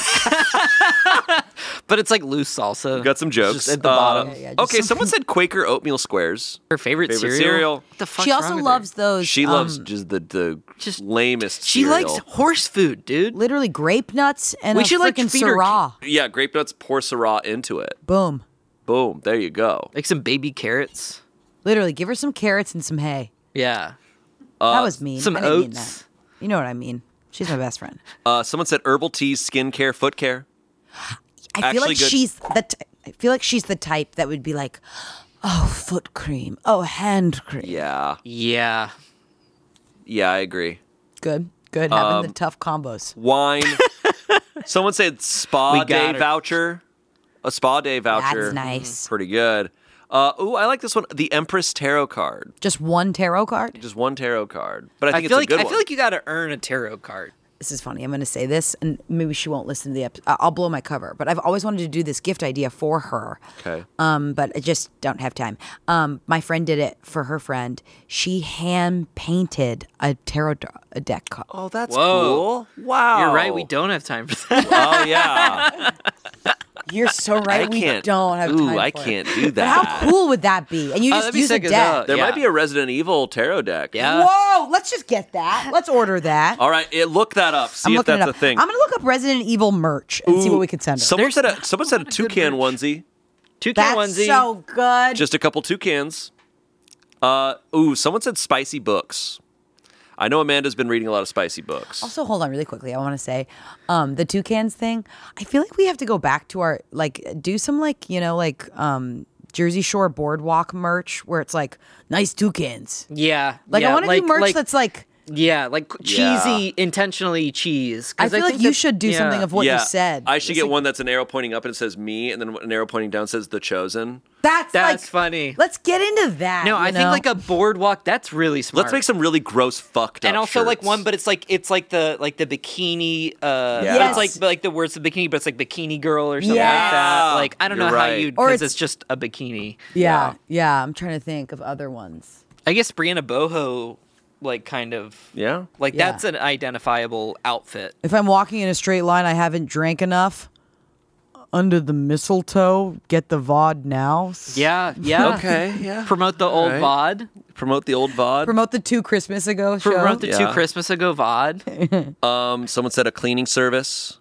C: But it's like loose salsa.
A: Got some jokes.
C: Just at the bottom.
B: Yeah, just
A: Okay,
B: some-
A: someone said Quaker oatmeal squares.
C: Her favorite,
A: Favorite
C: cereal.
A: cereal.
C: What the fuck's
B: She also
C: wrong with
B: loves
C: her?
B: those.
A: She loves just the
C: just-
A: lamest
C: She
A: cereal.
C: likes horse food, dude.
B: literally grape nuts and
C: We
B: a
C: should, like,
B: freaking
C: feed her-
B: Syrah.
A: Yeah, grape nuts, pour Syrah into it.
B: Boom.
A: Boom, there you go.
C: Like some baby carrots.
B: Literally, give her some carrots and some hay.
C: Yeah.
B: That was mean.
C: some
B: I didn't mean
C: oats.
B: that. You know what I mean. She's my best friend.
A: Someone said herbal teas, skincare, foot care.
B: I feel
A: Actually
B: like
A: good.
B: I feel like she's the type that would be like, oh, foot cream. Oh, hand cream.
A: Yeah.
C: Yeah.
A: Yeah, I agree.
B: Good. Having the tough combos.
A: Wine. Someone said spa
C: We got
A: day
C: her.
A: voucher. A spa day voucher.
B: That's nice.
A: Pretty good. Ooh, I like this one. The Empress Tarot card.
B: Just one tarot card.
A: Just one tarot card. But I think
C: feel
A: it's
C: like
A: a good one.
C: I feel like you got to earn a tarot card.
B: This is funny. I'm going to say this, and maybe she won't listen to the episode. I'll blow my cover. But I've always wanted to do this gift idea for her.
A: Okay.
B: But I just don't have time. My friend did it for her friend. She hand painted a tarot deck.
A: Oh, that's
C: Whoa.
A: cool. Wow.
C: You're right. We don't have time for that.
A: Oh, yeah.
B: You're so right. We
A: can't.
B: don't have
A: Ooh,
B: time
A: I
B: for it.
A: can't do
B: But
A: that.
B: how cool would that be? And you just
C: that'd be
B: use a
C: sick as
B: deck.
C: hell.
A: There
C: Yeah.
A: might be a Resident Evil tarot deck.
C: Yeah.
B: Whoa! Let's just get that. Let's order that.
A: All right, look that up. See
B: I'm
A: if
B: looking
A: that's
B: it
A: a
B: up.
A: thing.
B: I'm gonna look up Resident Evil merch and see what we could send her.
A: Someone said a toucan onesie.
C: Toucan
B: That's
C: onesie.
B: so good.
A: Just a couple toucans. Someone said spicy books. I know Amanda's been reading a lot of spicy books.
B: Also, hold on really quickly. I want to say the toucans thing. I feel like we have to go back to our do some Jersey Shore boardwalk merch where it's like nice toucans.
C: Yeah.
B: Like
C: yeah,
B: I want to do merch that's like.
C: Yeah, like cheesy, intentionally cheese.
B: I
C: 'Cause
B: feel like
C: think
B: you
C: that-
B: should do
C: yeah.
B: something of what
A: yeah,
B: you said.
A: I should
B: It's
A: get
B: like-
A: one that's an arrow pointing up and it says me, and then an arrow pointing down says The Chosen.
B: That's
C: funny.
B: Let's get into that.
C: No, I think like a boardwalk. That's really smart.
A: Let's make some really gross, fucked up
C: and also like
A: shirts.
C: one, but it's like the bikini.
B: Yes.
C: It's like the words of bikini, but it's like bikini girl or something
B: Yeah.
C: like that. Like I don't know
A: You're
C: how
A: right.
C: you
B: Or
C: because
B: it's-
C: it's just a bikini.
B: Yeah. I'm trying to think of other ones.
C: I guess Brianna Boho, like kind of
A: Yeah.
C: like
B: Yeah.
C: that's an identifiable outfit.
B: If I'm walking in a straight line, I haven't drank enough. Under the mistletoe, get the VOD now.
C: Yeah, yeah.
A: Okay, yeah.
C: Promote the old
A: Alright.
C: VOD.
A: Promote the old VOD.
B: Promote the 2 Christmas ago show.
C: Promote the
A: Yeah.
C: 2 Christmas ago VOD.
A: Someone said a cleaning service.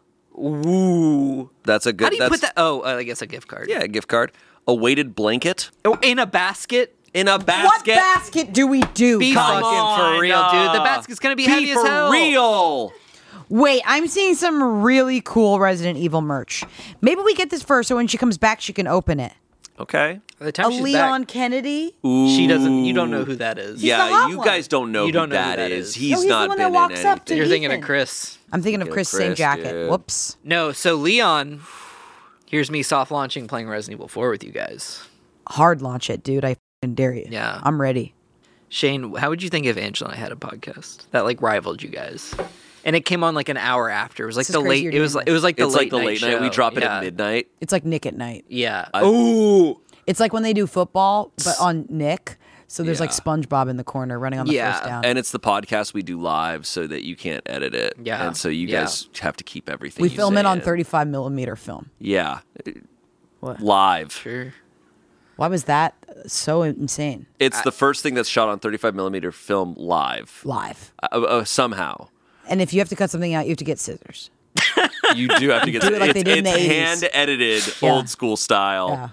C: Ooh.
A: That's a good.
C: How do you
A: that's,
C: put that? Oh, I guess a gift card.
A: Yeah, a gift card. A weighted blanket
C: Oh, in a basket.
A: in a
B: What
A: basket.
B: basket do we do?
C: Be
A: Come
C: fucking
A: on,
C: for real, dude. The basket's gonna be heavy
A: Be
C: as
A: for
C: hell.
A: real.
B: Wait, I'm seeing some really cool Resident Evil merch. Maybe we get this first so when she comes back, she can open it.
A: Okay.
C: By the
B: A
C: time she's
B: Leon
C: back,
B: Kennedy?
C: she doesn't. You don't know who that is.
B: the
A: Yeah,
B: hot
A: you
B: one.
A: guys don't know
C: You
A: who
C: don't know who
A: that
C: that
A: is.
C: is.
A: He's
B: No, he's the
A: not
B: one
A: been
B: that walks
A: in
B: up to
A: anything.
C: You're thinking of
B: Ethan.
C: Chris.
B: I'm thinking of
A: Thinking of
B: Chris, same
A: Chris,
B: jacket.
A: dude.
B: Whoops.
C: No, so Leon. Here's me soft launching playing Resident Evil 4 with you guys.
B: Hard launch it, dude. I f***ing dare you.
C: Yeah.
B: I'm ready.
C: Shane, how would you think if Angela and I had a podcast that like rivaled you guys? And it came on like an hour after. It was like
B: This is
C: the
B: crazy
C: late.
B: you're
C: It was
B: doing
C: like it was like the
A: It's
C: late
A: like the late night.
C: show.
A: We drop it
C: Yeah.
A: at midnight.
B: It's like Nick at Night.
C: Yeah.
A: Ooh.
B: It's like when they do football, but on Nick. So there's like
A: Yeah.
B: SpongeBob in the corner running on the
C: Yeah.
B: first down.
A: And it's the podcast we do live so that you can't edit it.
C: Yeah.
A: And so you
C: Yeah.
A: guys have to keep everything.
B: we
A: you
B: film
A: say
B: it on
A: in.
B: 35 millimeter film.
A: Yeah.
B: What?
A: Live.
C: Sure.
B: Why was that so insane?
A: It's the first thing that's shot on 35 millimeter film live.
B: Live.
A: Somehow.
B: And if you have to cut something out, you have to get scissors.
A: You do have to get
B: Do it like they did in
A: it's
B: the 80s.
A: hand edited,
B: Yeah.
A: old school style.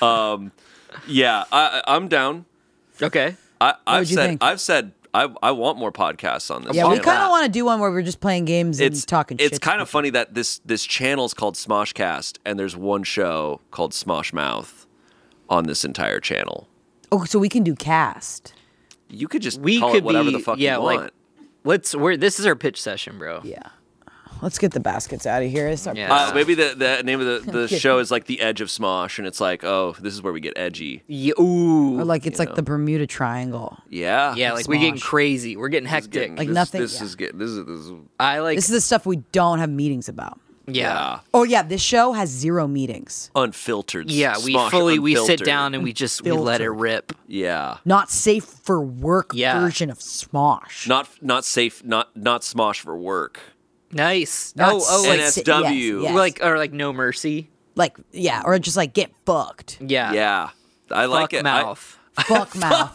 A: Yeah, I'm down.
C: Okay.
A: I've
B: you
A: said
B: think?
A: I've said I want more podcasts on this.
B: Yeah, we
A: channel.
B: kind of want to do one where we're just playing games and talking shit.
A: It's kind of funny that this channel is called Smoshcast, and there's one show called Smosh Mouth on this entire channel.
B: Oh, so we can do cast.
A: You could just
C: We
A: call
C: could
A: it whatever
C: be
A: the fuck
C: yeah,
A: you
C: like
A: want.
C: this is our pitch session, bro.
B: Yeah. Let's get the baskets out of here. It's our
C: Yeah.
A: Maybe the name of the show is like The Edge of Smosh, and it's like, oh, this is where we get edgy.
C: Yeah, ooh.
B: Or like it's like the Bermuda Triangle.
A: Yeah,
C: Yeah, like we're getting
B: Smosh.
C: crazy. We're getting hectic.
B: Like nothing-
A: This
B: yeah.
A: is getting this is
C: I like
B: This is the stuff we don't have meetings about.
C: yeah.
B: Oh yeah, this show has 0 meetings.
A: unfiltered.
C: Yeah, we
A: Smosh
C: we sit
A: Unfiltered.
C: down and we let it
B: Filtered.
C: rip.
A: Yeah,
B: Not safe for work
C: Yeah.
B: version of Smosh.
A: not safe. Not Smosh for work.
C: Nice.
B: Not
C: Oh, like
B: safe-
A: NSW.
B: yes.
C: like No Mercy.
B: Like yeah, or just like get fucked.
C: Yeah.
A: Yeah, I like
C: Fuck
A: it.
C: mouth.
B: Fuck mouth.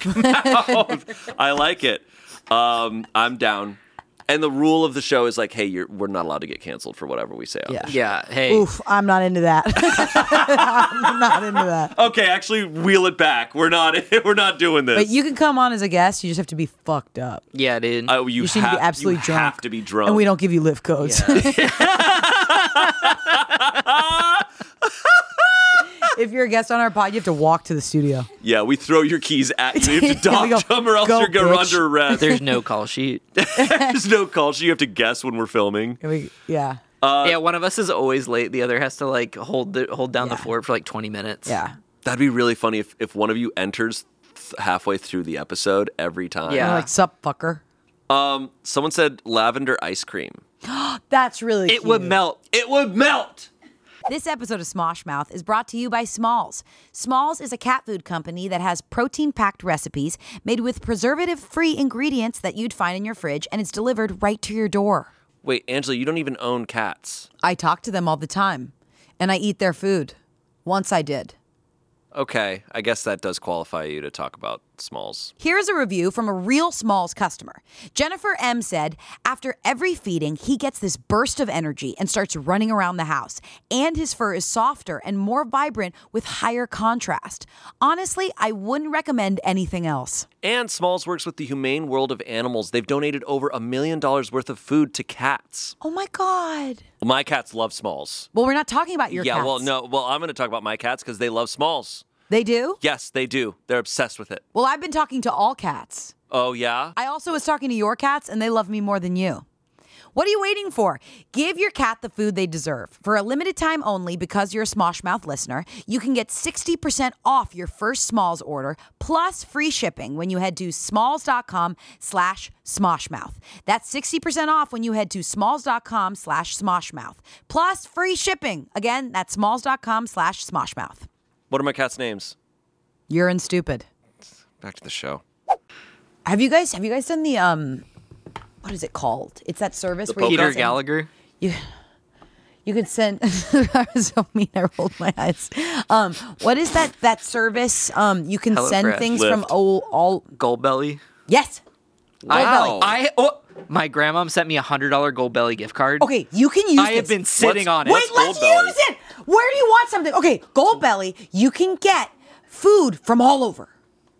A: I like it. I'm down. And the rule of the show is like, hey, we're not allowed to get canceled for whatever we say on
B: Yeah.
A: this.
C: Yeah. Hey.
B: Oof, I'm not into that. I'm not into that.
A: Okay, actually, wheel it back. We're not doing this.
B: But you can come on as a guest. You just have to be fucked up.
C: Yeah, dude.
A: You
B: You seem to be absolutely
A: you
B: drunk.
A: have to be drunk.
B: And we don't give you lift codes. If you're a guest on our pod, you have to walk to the studio.
A: Yeah, we throw your keys at you. You have to
B: Yeah, we
A: dodge
B: go,
A: them, or else
B: "Go,
A: you're gonna
B: bitch."
A: under arrest.
C: There's no call sheet.
A: There's no call. So you have to guess when we're filming.
B: Yeah.
C: Yeah, one of us is always late. The other has to like hold down the
B: Yeah.
C: fort for like 20 minutes.
B: Yeah.
A: That'd be really funny if one of you enters halfway through the episode every time.
C: Yeah.
B: We're like, sup, fucker.
A: Someone said lavender ice cream.
B: That's really
C: It would melt.
A: It would melt.
B: This episode of Smosh Mouth is brought to you by Smalls. Smalls is a cat food company that has protein-packed recipes made with preservative-free ingredients that you'd find in your fridge, and it's delivered right to your door.
A: Wait, Angela, you don't even own cats.
B: I talk to them all the time. and I eat their food. Once I did.
A: Okay, I guess that does qualify you to talk about Smalls.
B: Here's a review from a real Smalls customer. Jennifer M. said, after every feeding, he gets this burst of energy and starts running around the house. And his fur is softer and more vibrant with higher contrast. Honestly, I wouldn't recommend anything else.
A: And Smalls works with the Humane World of Animals. They've donated over $1 million worth of food to cats.
B: Oh my God.
A: Well, my cats love Smalls.
B: Well, we're not talking about your cats.
A: Well, no. Well, I'm going to talk about my cats because they love Smalls.
B: They do?
A: Yes, they do. They're obsessed with it.
B: Well, I've been talking to all cats.
A: Oh, yeah?
B: I also was talking to your cats, and they love me more than you. What are you waiting for? Give your cat the food they deserve. For a limited time only, because you're a Smoshmouth listener, you can get 60% off your first Smalls order, plus free shipping when you head to smalls.com/Smoshmouth. That's 60% off when you head to smalls.com/Smoshmouth, plus free shipping. Again, that's smalls.com/Smoshmouth.
A: What are my cats' names?
B: Urine stupid.
A: Back to the show.
B: Have you guys done the what is it called? It's that service where you
C: Peter
B: can send-
C: Gallagher.
B: You could send. I was so mean. I rolled my eyes. What is that service? You can send
C: HelloFresh.
B: things
A: Lyft.
B: from all.
C: Goldbelly.
B: Yes.
A: Wow.
C: My grandma sent me $100 Goldbelly gift card.
B: Okay, you can use.
C: I have been sitting on it.
B: Wait, let's
A: Goldbelly?
B: use it. Where do you want something? Okay, Goldbelly. You can get food from all over,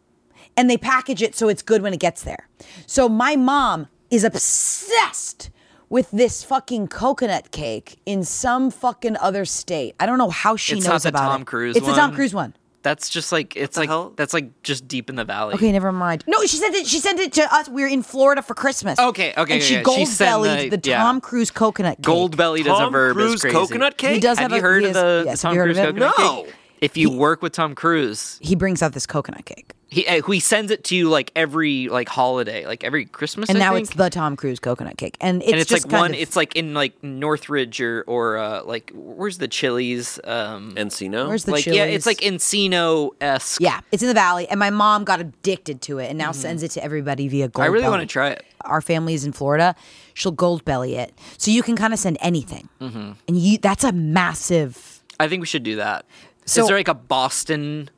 B: and they package it so it's good when it gets there. So my mom is obsessed with this fucking coconut cake in some fucking other state. I don't know how she
C: It's
B: knows
C: not the
B: about
C: Tom
B: it.
C: Cruise
B: It's the Tom
C: one?
B: Cruise one.
C: That's just like
A: hell?
C: that's like just deep in the valley.
B: Okay, never mind. No, she sent it to us. We were in Florida for Christmas.
C: Okay,
B: And she
C: yeah.
B: gold
C: She sent
B: bellied the
C: yeah.
B: Tom Cruise coconut cake.
C: Goldbelly does a
A: Tom
C: verb
A: Cruise
C: is crazy.
A: coconut cake?
B: He does
C: Have
B: have
C: you heard
B: he
C: of
B: has-
C: the
B: yes,
C: Tom
B: have you heard
C: Cruise
B: of it?
C: coconut
A: No.
C: cake? If you work with Tom Cruise,
B: He brings out this coconut cake.
C: he sends it to you like every like holiday, like every Christmas.
B: And
C: I
B: now
C: think.
B: it's the Tom Cruise coconut cake. And it's,
C: and it's
B: just
C: like
B: kind
C: one.
B: of-
C: It's like in like Northridge or like where's the Chili's?
A: Encino?
B: Where's the
C: like
B: Chili's?
C: yeah, it's like Encino-esque.
B: Yeah, it's in the valley. And my mom got addicted to it and now sends it to everybody via Gold
C: I really
B: Belly.
C: want to try it.
B: Our family is in Florida. She'll gold belly it. So you can kind of send anything. And that's a massive...
C: I think we should do that.
B: So-
C: Is there like a Boston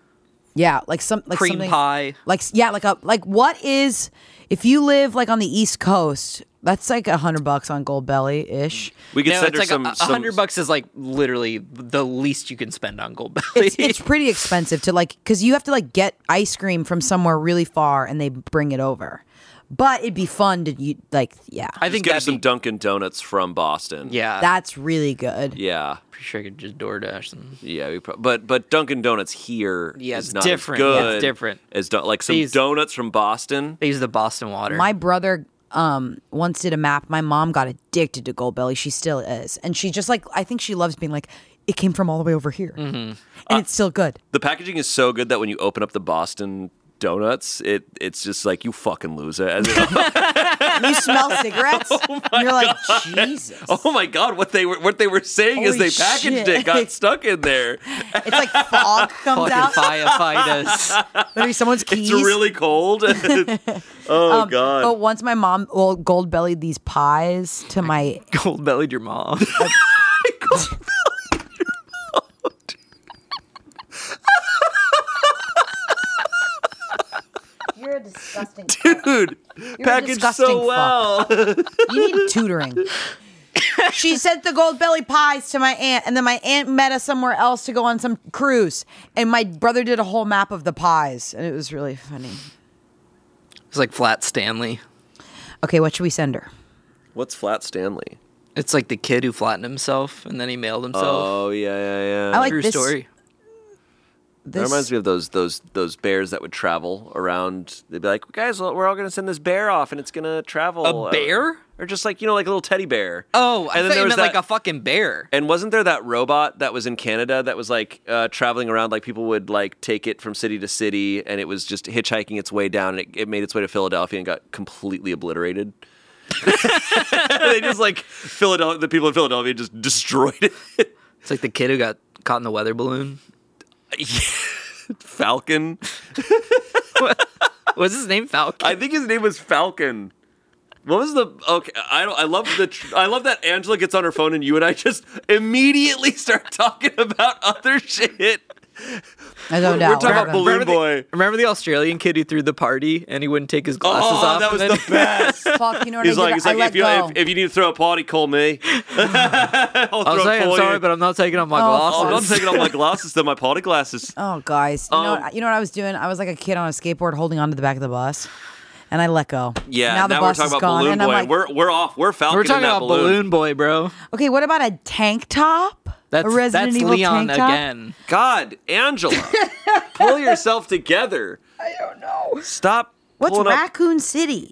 B: Yeah, like
C: cream
B: something,
C: pie?
B: like what is if you live like on the East Coast? That's like $100 on Gold Belly ish.
A: We could
C: No,
A: send
C: it's
A: her
C: like
A: some...
C: $100 is like literally the least you can spend on Goldbelly.
B: It's pretty expensive to like because you have to like get ice cream from somewhere really far and they bring it over. But it'd be fun to
C: I
A: Just
C: think
A: get her
C: that'd
A: some
C: be
A: Dunkin' Donuts from Boston.
C: yeah.
B: that's really good.
A: Yeah.
C: Pretty sure I could just DoorDash them.
A: Yeah, but Dunkin' Donuts here
C: Yeah,
A: is
C: it's
A: not
C: different.
A: as
C: Yeah,
A: good
C: it's different.
A: as like some
C: These-
A: donuts from Boston.
C: They use the Boston water.
B: My brother once did a map. My mom got addicted to Gold Belly. She still is, and she just like I think she loves being like it came from all the way over here, and it's still good.
A: The packaging is so good that when you open up the Boston donuts, it's just like you fucking lose it. As
B: And you smell cigarettes. and you're like Jesus.
A: oh my god, what they were saying as
B: Holy
A: they packaged
B: shit.
A: it got stuck in there.
B: It's like fog comes
C: fucking
B: out.
C: firefighters.
B: Maybe someone's keys.
A: It's really cold. oh god.
B: But once my mom gold bellied these pies to my
C: Goldbellied your mom.
B: You're a disgusting
A: Dude, packaged
B: disgusting
A: so well.
B: You need tutoring. She sent the gold belly pies to my aunt, and then my aunt met us somewhere else to go on some cruise. And my brother did a whole map of the pies, and it was really funny.
C: It's like Flat Stanley.
B: Okay, what should we send her?
A: What's Flat Stanley?
C: It's like the kid who flattened himself and then he mailed himself.
A: Oh yeah.
B: I like
C: True
B: this.
C: story.
A: That reminds me of those bears that would travel around. They'd be like, guys, we're all going to send this bear off, and it's going to travel.
C: A bear?
A: Or just like, like a little teddy bear.
C: Oh, I
A: And then
C: thought
A: there
C: you
A: was
C: meant like
A: that-
C: a fucking bear.
A: And wasn't there that robot that was in Canada that was like traveling around, like people would like take it from city to city, and it was just hitchhiking its way down, and it made its way to Philadelphia and got completely obliterated. They just like the people in Philadelphia just destroyed it.
C: It's like the kid who got caught in the weather balloon.
A: Falcon.
C: Was his name Falcon?
A: I think his name was Falcon. What was the okay? I love that Angela gets on her phone and you and I just immediately start talking about other shit.
B: I don't know.
A: We're talking about Balloon Boy.
C: Remember the Australian kid who threw the party and he wouldn't take his glasses off?
A: That was
C: and then-
A: the best.
B: Fuck, you know what
A: He's
B: I
A: like,
B: did? I let go.
A: if you need to throw a party, call me.
C: I was saying, I'm sorry, but I'm not taking off my glasses.
A: I'm not taking off my glasses. They're my party glasses.
B: Oh, guys, you know what I was doing? I was like a kid on a skateboard holding onto the back of the bus, and I let go.
A: Yeah,
B: now the
A: we're
B: bus
A: talking
B: is
A: about
B: gone,
A: Balloon
B: and I'm
A: Boy.
B: like,
A: We're off. We're Falcon.
C: We're talking
A: in that
C: about Balloon Boy, bro.
B: okay, what about a tank top?
C: That's
B: a Resident Evil
C: Leon
B: tank top?
C: again.
A: God, Angela, pull yourself together.
B: I don't know.
A: Stop.
B: What's
A: pulling up-
B: Raccoon City?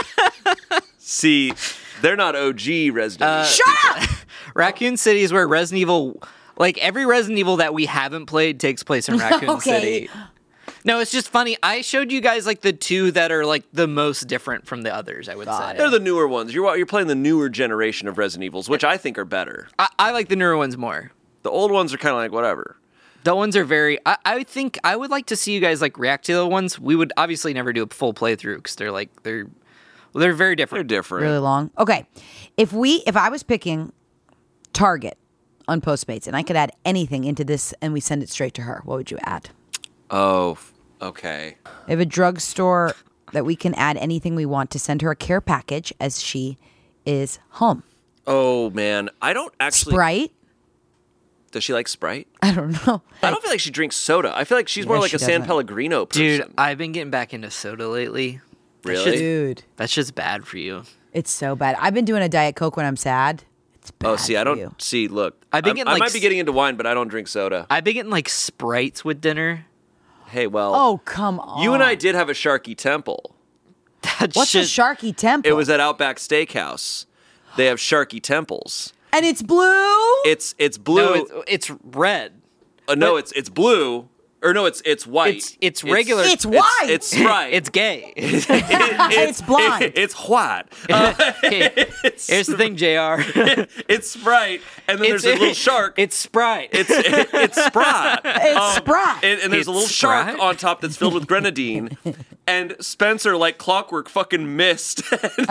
A: See, they're not OG Resident.
B: Shut up!
C: Raccoon City is where Resident Evil, like every Resident Evil that we haven't played takes place in Raccoon
B: Okay.
C: City. No, it's just funny. I showed you guys like the two that are like the most different from the others, I would say.
A: They're the newer ones. You're playing the newer generation of Resident Evils, which I think are better.
C: I like the newer ones more.
A: The old ones are kind of like whatever.
C: The ones are very. I think I would like to see you guys like react to the ones. We would obviously never do a full playthrough because they're very
A: They're
C: different.
A: different.
B: Really long. Okay, if I was picking Target on Postmates and I could add anything into this and we send it straight to her, what would you add?
A: Oh, okay.
B: We have a drugstore that we can add anything we want to send her a care package as she is home.
A: Oh man, I don't actually.
B: Sprite?
A: Does she like Sprite?
B: I don't know.
A: I don't feel like she drinks soda. I feel like she's more
B: Yeah,
A: like
B: she
A: a San
B: doesn't.
A: Pellegrino person.
C: Dude, I've been getting back into soda lately.
A: Really?
B: Dude,
C: That's just bad for you.
B: it's so bad. I've been doing a Diet Coke when I'm sad. It's bad.
A: Oh, see, I
B: for
A: don't
B: you.
A: see. Look,
C: I've been getting,
A: I
C: like,
A: might be getting into wine, but I don't drink soda.
C: I've been getting like Sprites with dinner.
A: Hey, well,
B: Oh, come on.
A: you and I did have a Sharky Temple.
C: That
B: What's
C: shit,
B: a Sharky Temple?
A: It was at Outback Steakhouse. They have Sharky Temples.
B: and it's blue?
A: It's blue.
C: No, it's red.
A: No, it's blue. Or no, it's white.
C: It's regular.
B: It's white.
A: It's Sprite.
C: It's gay.
B: It's blind.
A: It's white.
C: Hey, here's the thing, JR.
A: It's Sprite, and then there's a little shark.
C: It's Sprite.
A: It's Sprite.
B: It's Sprite.
A: And there's a little
C: It's
A: shark
C: Sprite?
A: on top that's filled with grenadine. And Spencer, like clockwork, fucking missed. And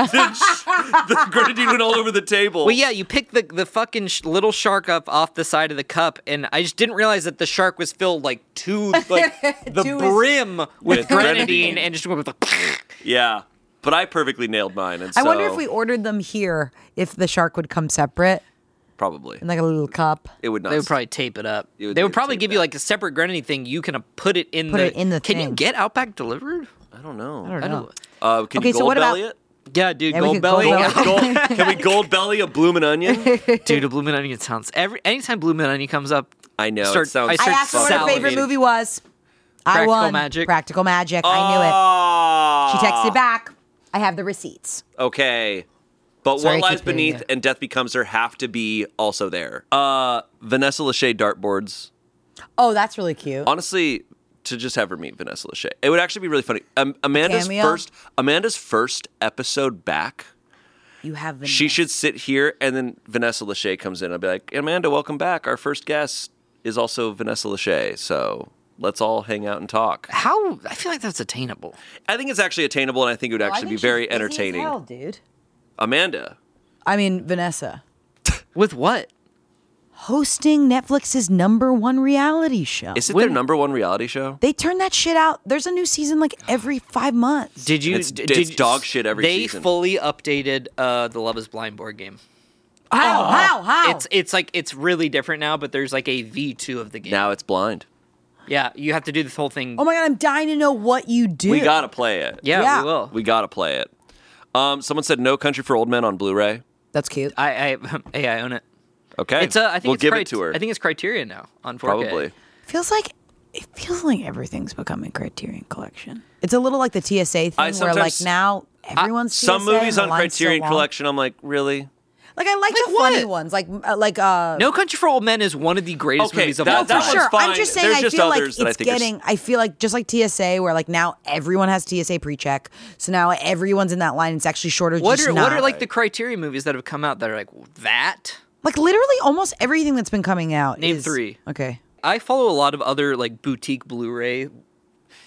A: the grenadine went all over the table.
C: Well, yeah, you pick the fucking little shark up off the side of the cup, and I just didn't realize that the shark was filled like to the
B: To his-
C: brim with
A: With
C: grenadine,
A: grenadine.
C: and just went with the.
A: Yeah. But I perfectly nailed mine. And
B: I
A: so,
B: wonder if we ordered them here, if the shark would come separate
A: Probably.
B: in like a little cup.
A: It would not.
C: They would probably tape it up.
A: It would-
C: They
A: they
C: would
A: would
C: probably
A: tape
C: give
A: it
C: you
A: up.
C: like a separate grenadine thing. You can put it in
B: Put
C: the.
B: it in the
C: Can you
B: thing.
C: get Outback delivered?
A: I don't know.
B: I don't know.
A: Can
B: Okay,
A: you
B: so
A: gold
B: what about-
A: belly it?
C: Yeah, dude,
B: Yeah, we
C: gold
B: could
C: belly.
B: gold belly.
A: Can we gold belly a bloomin' onion?
C: Dude, a Bloomin' Onion sounds. Anytime Bloomin' Onion comes up,
A: I know.
C: Start-
A: it sounds
C: I
B: I
C: start
B: asked her what her favorite
C: salivating.
B: movie was. I
C: Practical
B: won.
C: Magic.
B: Practical Magic. I knew it. She texted back. I have the receipts.
A: Okay. But
B: Sorry, I
A: What Lies
B: keep hitting
A: Beneath
B: you.
A: and Death Becomes Her have to be also there. Vanessa Lachey dartboards.
B: Oh, that's really cute.
A: Honestly, to just have her meet Vanessa Lachey. It would actually be really funny. Amanda's
B: Cameo?
A: first episode back.
B: You have the
A: She should sit here, and then Vanessa Lachey comes in. I'll be like, Amanda, welcome back. Our first guest is also Vanessa Lachey, so let's all hang out and talk.
C: how I feel like that's attainable.
A: I think it's actually attainable, and I think it would actually be very entertaining.
B: Hell, dude.
A: Amanda.
B: I mean, Vanessa.
C: With what?
B: Hosting Netflix's #1 reality show.
A: Is it their number one reality show?
B: They turn that shit out. There's a new season like every 5 months.
C: Did you?
A: It's
C: did
A: dog shit every
C: they
A: season.
C: They fully updated the Love Is Blind board game.
B: How?
C: It's like it's really different now, but there's like a V2 of the game.
A: Now it's blind.
C: Yeah, you have to do this whole thing.
B: Oh my god, I'm dying to know what you do.
A: We gotta play it.
C: yeah,
B: yeah.
C: we will.
A: We gotta play it. Someone said No Country for Old Men on Blu-ray.
B: That's cute.
C: I own it.
A: Okay.
C: It's I think
A: we'll
C: it's
A: give it to her.
C: I think it's Criterion now on 4K.
A: Probably.
B: It feels like everything's becoming Criterion Collection. It's a little like the TSA thing
A: I
B: where like
A: sometimes-
B: now everyone's TSA.
A: Some movies
B: and the
A: on
B: line's so
A: Criterion
B: long.
A: Collection, I'm like, really?
B: Like I like
C: Like
B: the funny
C: what?
B: ones, like
C: No Country for Old Men is one of the greatest
A: Okay,
C: movies of
A: that-
C: all
A: that
C: time.
A: one's
B: sure.
A: fine.
B: I'm just saying.
A: There's
B: I
A: just
B: feel like
A: others that I
B: it's
A: think are
B: getting. I feel like just like TSA, where like now everyone has TSA pre-check, so now everyone's in that line. It's actually shorter.
C: What
B: just
C: are
B: not.
C: like the Criterion movies that have come out that are like that?
B: like literally almost everything that's been coming out?
C: Name
B: is-
C: 3.
B: Okay.
C: I follow a lot of other like boutique Blu-ray.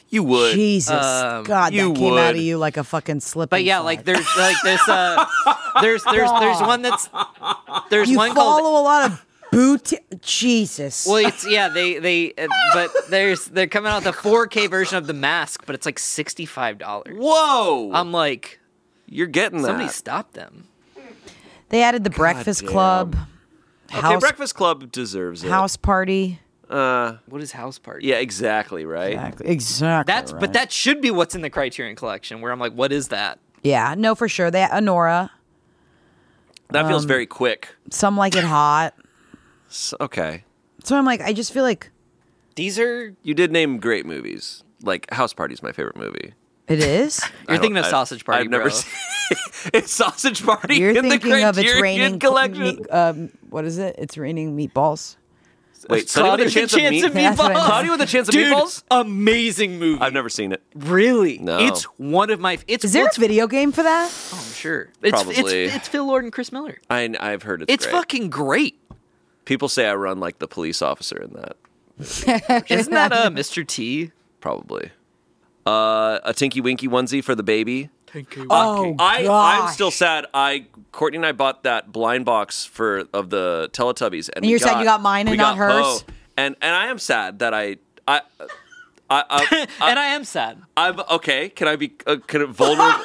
A: You would.
B: Jesus, God,
A: you
B: that came out of
A: would.
B: you like a fucking slip.
C: But yeah, like there's like this there's one that's there's
B: you
C: one
B: follow
C: called
B: a lot of Jesus.
C: well, it's they but they're coming out with a 4K version of The Mask, but it's like $65.
A: Whoa!
C: I'm like,
A: You're getting that.
C: somebody stop them.
B: They added the Breakfast
A: damn.
B: Club,
A: Okay, Breakfast Club deserves it.
B: house party.
C: What is House Party?
A: Yeah, exactly, right?
B: Exactly.
C: That's
B: right.
C: but that should be what's in the Criterion Collection. Where I'm like, what is that?
B: Yeah, no, for sure. They Honora.
A: That feels very quick.
B: Some like it hot.
A: Okay.
B: So I'm like, I just feel like
C: These are
A: You did name great movies. Like, House Party's my favorite movie.
B: it is.
C: you're thinking of
A: I-
C: Sausage Party.
A: I've never
C: bro.
A: seen It's Sausage Party
B: You're
A: in the
B: thinking of It's
A: Criterion
B: Raining
A: Collection.
B: what is it? It's Raining Meatballs.
A: Wait, Sunny with a Chance of
B: That's what I
A: Meatballs?
B: meant.
A: Cloudy with a Chance of
C: Dude,
A: Meatballs?
C: amazing movie.
A: I've never seen it.
C: Really?
A: No.
C: It's one of my. It's
B: Is there
C: it's,
B: a video game for that?
C: Oh, I'm sure. It's,
A: Probably.
C: It's Phil Lord and Chris Miller.
A: I've heard it's
C: It's
A: great.
C: fucking great.
A: People say I run like the police officer in that.
C: Isn't that Mr. T?
A: Probably. A Tinky Winky onesie for the baby.
B: Oh,
A: I'm
B: gosh.
A: still sad. Courtney and I bought that blind box of the Teletubbies, and
B: you're sad you got mine and
A: we
B: not
A: got
B: hers?
A: Poe. And I am sad that I
C: And I am sad.
A: I'm okay. Can I be vulnerable?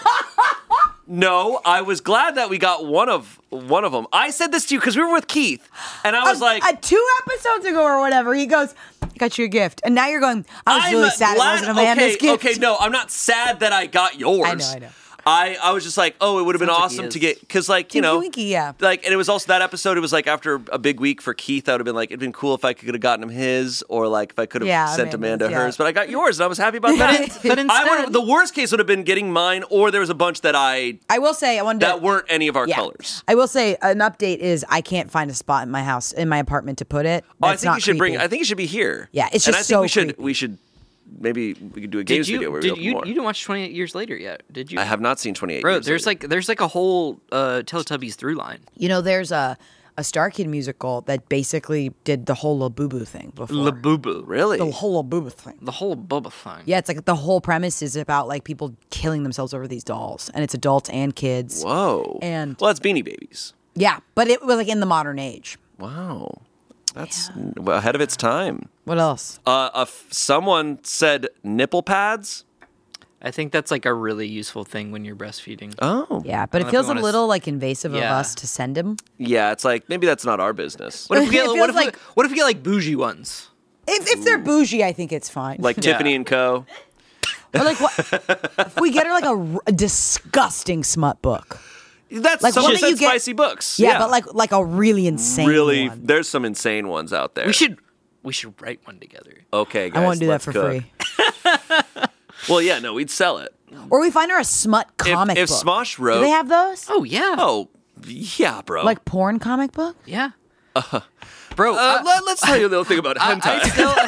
A: No, I was glad that we got one of them. I said this to you because we were with Keith, and I was like,
B: 2 episodes ago or whatever, he goes, "I got you a gift," and now you're going, "I was really sad it wasn't Amanda's gift."
A: Okay, no, I'm not sad that I got yours.
B: I know.
A: I was just like, oh, it would have been
C: Sounds like he
A: awesome
C: is.
A: to get, because like, you
B: Tinky
A: know,
B: Winky, yeah.
A: like, and it was also that episode. It was like after a big week for Keith. I would have been like, it'd been cool if I could have gotten him his, or like if I could have
B: Yeah,
A: sent
B: Amanda's,
A: Amanda
B: yeah.
A: hers. But I got yours, and I was happy about that.
C: But instead,
A: The worst case would have been getting mine, or there was a bunch that
B: I will say, I wanted to.
A: that weren't any of our
B: Yeah.
A: colors.
B: I will say an update is I can't find a spot in my house, in my apartment to put it.
A: Oh, I
B: That's
A: think
B: not
A: you should
B: creepy.
A: I think it should be here.
B: Yeah, it's
A: and
B: just
A: I think
B: so
A: we should maybe we could do a games video where we open
C: you
A: more.
C: didn't watch 28 Years Later yet, did you?
A: I have not seen 28
C: Bro,
A: Years
C: there's
A: Later.
C: like a whole Teletubbies through line.
B: You know, there's a Star Kid musical that basically did the whole Labubu thing before.
C: Labubu.
A: Really?
B: The whole Labubu thing.
C: The whole Bubba thing.
B: Yeah, it's like the whole premise is about like people killing themselves over these dolls, and it's adults and kids.
A: Whoa.
B: And-
A: well, that's Beanie Babies.
B: Yeah, but it was like in the modern age.
A: Wow. That's ahead of its time.
B: What else?
A: Someone said nipple pads.
C: I think that's like a really useful thing when you're breastfeeding.
A: Oh.
B: Yeah, but
C: I don't know
B: it
C: if
B: feels
C: we
B: a
C: wanna
B: little like invasive of
C: Yeah.
B: us to send him.
A: Yeah, it's like maybe that's not our business.
C: What if we get
B: It
C: what
B: feels
C: if what if we get like bougie ones?
B: If they're bougie, I think it's fine.
A: Like Tiffany and Co.
B: or like what? If we get her like a disgusting smut book.
A: That's
B: Like,
A: some
B: one that you get-
A: spicy books.
B: Yeah, but like a really insane
A: really,
B: one.
A: there's some insane ones out there.
C: We should write one together.
A: Okay, guys,
B: I won't do that
A: let's
B: for
A: cook.
B: free.
A: Well, yeah, no, we'd sell it.
B: Or we find her a smut comic
A: if
B: book.
A: Smosh wrote,
B: Do they have those?
C: Oh yeah.
A: oh, yeah, bro.
B: Like porn comic book?
C: Yeah. Bro,
A: let's tell you a little thing about hentai.
C: I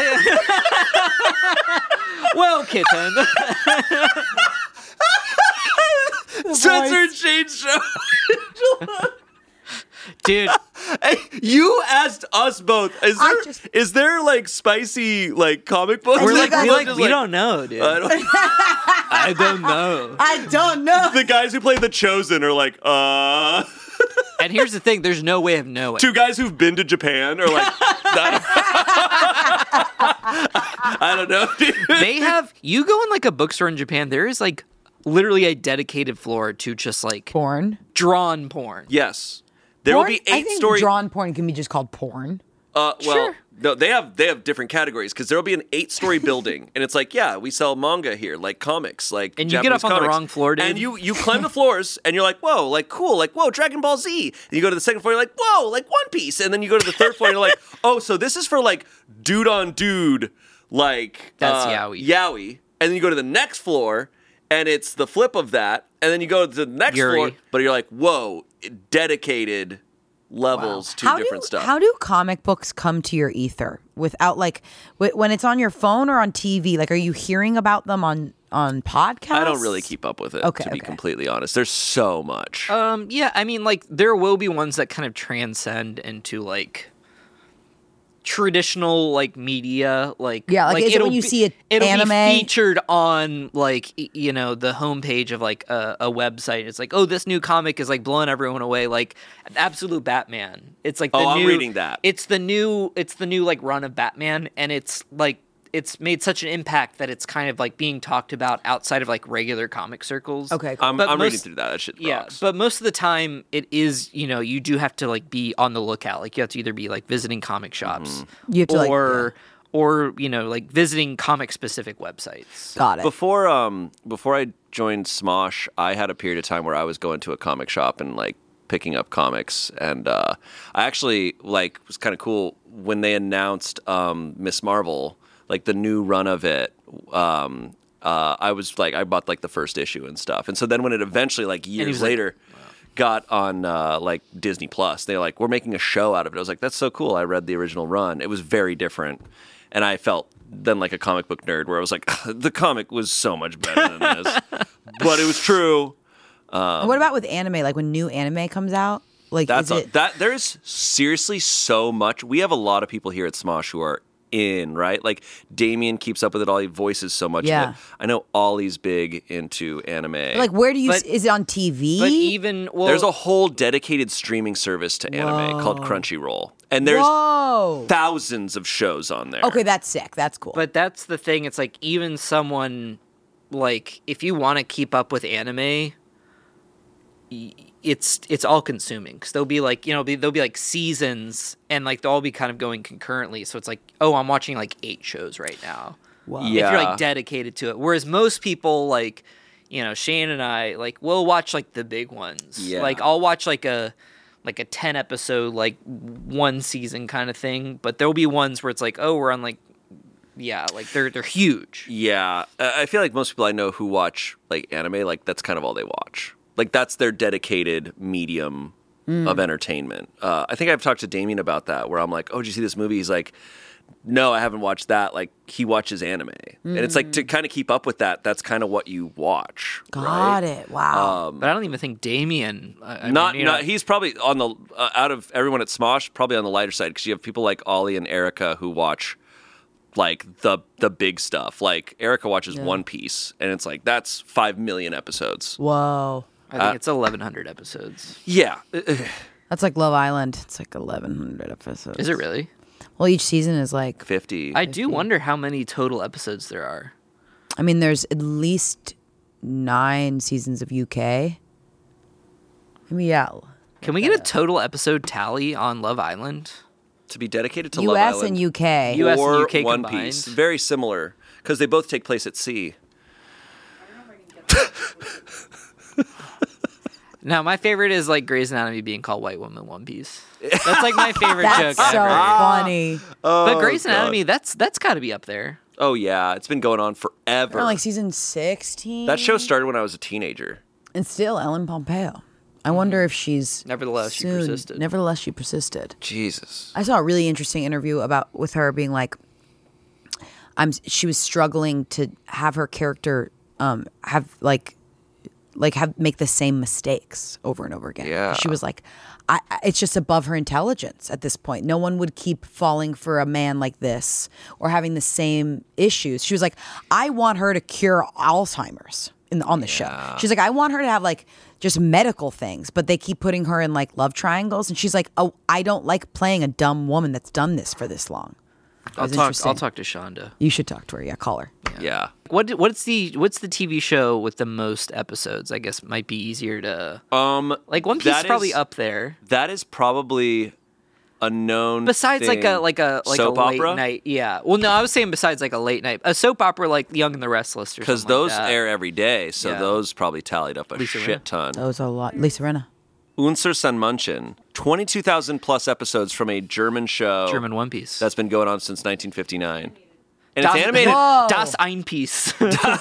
C: still well, kitten.
A: Censored Shade Show.
C: Dude,
A: Hey, you asked us both. Is there like spicy like comic books?
C: we're
B: you
C: like
B: guys-
C: we don't know, dude.
A: I don't-
C: I don't know.
B: I don't know.
A: the guys who played The Chosen are like,
C: And here's the thing: there's no way of knowing.
A: two guys who've been to Japan are like, I don't know, dude.
C: They have you go in like a bookstore in Japan. There is like literally a dedicated floor to just like
B: Porn.
C: drawn porn.
A: Yes, there will
B: Porn?
A: be
B: I
A: 8
B: think
A: story.
B: drawn porn can be just called porn.
A: Well,
C: Sure.
A: no, they have different categories because there will be an 8-story building, and it's like, yeah, we sell manga here, like comics, like
C: And you get
A: Japanese
C: up on the
A: comics.
C: wrong floor, dude.
A: and you climb the floors, and you're like, whoa, like cool, like whoa, Dragon Ball Z. And you go to the second floor, you're like, whoa, like One Piece, and then you go to the third floor, and you're like, oh, so this is for like dude on dude, like
C: That's yaoi.
A: yaoi, and then you go to the next floor, and it's the flip of that, and then you go to the next
C: Yuri.
A: floor, but you're like, whoa, dedicated levels to different stuff.
B: How do comic books come to your ether without like when it's on your phone or on TV? Like, are you hearing about them on podcasts?
A: I don't really keep up with it,
B: Okay,
A: to be
B: okay.
A: completely honest. There's so much.
C: Yeah, I mean, like there will be ones that kind of transcend into like traditional like media, like
B: Yeah, like, is it
C: it'll
B: when you
C: be-
B: see a
C: it'll
B: anime?
C: be featured on like the homepage of like a website. It's like, oh, this new comic is like blowing everyone away, like Absolute Batman. It's like the
A: Oh, I'm
C: new,
A: reading that.
C: It's the new like run of Batman, and it's like it's made such an impact that it's kind of like being talked about outside of like regular comic circles.
B: Okay, cool.
A: I'm
C: But
A: reading
C: most-
A: through that. That shit
C: Yeah,
A: rocks.
C: but most of the time it is, you do have to like be on the lookout. Like you have to either be like visiting comic shops
B: You have to, like,
C: or like visiting comic specific websites.
B: Got it.
A: Before I joined Smosh, I had a period of time where I was going to a comic shop and like picking up comics, and I actually like was kind of cool when they announced Miss Marvel, like the new run of it. I was like, I bought like the first issue and stuff, and so then when it eventually like years
C: was like,
A: later got on like Disney Plus, they're like, we're making a show out of it. I was like, that's so cool. I read the original run. It was very different, and I felt then like a comic book nerd where I was like, the comic was so much better than this, but it was true.
B: And what about with anime? Like when new anime comes out, like
A: That's
B: is it?
A: that. There's seriously so much. We have a lot of people here at Smosh who are in, right? Like Damien keeps up with it all. He voices so much
B: Yeah.
A: of it. I know Ollie's big into anime.
B: Like where do you?
C: But-
B: is it on TV?
C: But even
A: there's a whole dedicated streaming service to anime called Crunchyroll, and there's
B: Whoa.
A: thousands of shows on there.
B: Okay, that's sick. That's cool.
C: But that's the thing. It's like even someone like if you want to keep up with anime, it's all consuming because there'll be like there'll be like seasons and like they'll all be kind of going concurrently. So it's like, oh, I'm watching like 8 shows right now.
B: Wow.
C: If you're
A: Yeah.
C: like dedicated to it, whereas most people like Shane and I like we'll watch like the big ones.
A: Yeah.
C: Like I'll watch like a 10 episode like one season kind of thing, but there'll be ones where it's like, oh, we're on like like they're huge.
A: Yeah, I feel like most people I know who watch like anime, like that's kind of all they watch. Like that's their dedicated medium of entertainment. I think I've talked to Damien about that, where I'm like, "Oh, did you see this movie?" He's like, "No, I haven't watched that." Like he watches anime, and it's like to kind of keep up with that. That's kind of what you watch.
B: Got
A: right?
B: it. Wow.
C: But I don't even think Damien.
A: Not. He's probably on the out of everyone at Smosh, probably on the lighter side because you have people like Ollie and Erica who watch like the big stuff. Like Erica watches One Piece, and it's like that's 5 million episodes.
B: Whoa.
C: I think it's 1,100 episodes.
A: Yeah.
B: That's like Love Island. It's like 1,100 episodes.
C: Is it really?
B: Well, each season is like.
A: 50.
C: I do wonder how many total episodes there are.
B: I mean, there's at least 9 seasons of UK. I mean, yeah.
C: Can we get a total episode tally on Love Island?
A: To be dedicated to Love
B: US
A: Island.
B: and UK.
C: US and
A: or
C: UK
A: One
C: combined.
A: Piece. Very similar because they both take place at sea.
C: Now, my favorite is like Grey's Anatomy being called White Woman One Piece. That's like my favorite
B: That's
C: joke
B: so
C: ever.
B: funny.
C: But Grey's
A: God.
C: Anatomy, that's got to be up there.
A: Oh yeah, it's been going on forever.
B: Around like season 16.
A: That show started when I was a teenager.
B: And still Ellen Pompeo. I wonder if she's.
C: Nevertheless, she
B: soon-
C: persisted.
B: Nevertheless, she persisted.
A: Jesus.
B: I saw a really interesting interview with her being like, she was struggling to have her character have make the same mistakes over and over again.
A: Yeah.
B: She was like, it's just above her intelligence at this point. No one would keep falling for a man like this or having the same issues. She was like, I want her to cure Alzheimer's on the show. She's like, I want her to have like just medical things, but they keep putting her in like love triangles. And she's like, oh, I don't like playing a dumb woman that's done this for this long.
C: I'll
B: was
C: talk
B: interesting.
C: to Shonda.
B: You should talk to her. Yeah, call her.
A: Yeah.
C: What's the TV show with the most episodes? I guess might be easier to like One Piece
A: that
C: is probably
A: is-
C: up there.
A: That is probably a known
C: Besides
A: thing.
C: like a
A: soap
C: late
A: opera?
C: night, yeah. Well, no, I was saying besides like a late night, a soap opera like Young and the Restless, or
A: Because
C: something
A: those
C: like that.
A: air every day, so
C: Yeah.
A: those probably tallied up a
C: Lisa Rinna.
A: shit ton.
B: That was a lot. Lisa Rinna.
A: Unser Sandmannchen, 22,000 plus episodes from a German show
C: German One Piece.
A: that's been going on since 1959. And
C: Das,
A: it's animated.
B: Whoa.
C: Das Ein Piece.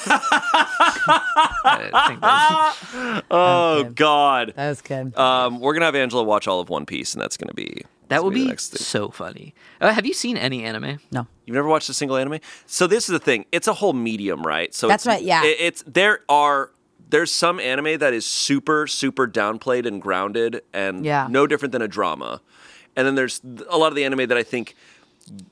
C: I think that's,
A: Oh, God.
B: That was good.
A: We're going to have Angela watch all of One Piece, and that's going to be...
C: that would
A: the
C: be
A: next thing.
C: so funny. Have you seen any anime?
B: No.
A: You've never watched a single anime? So this is the thing. It's a whole medium, right? So
B: That's
A: it's,
B: right, yeah.
A: There's some anime that is super, super downplayed and grounded and
B: Yeah.
A: no different than a drama. And then there's a lot of the anime that I think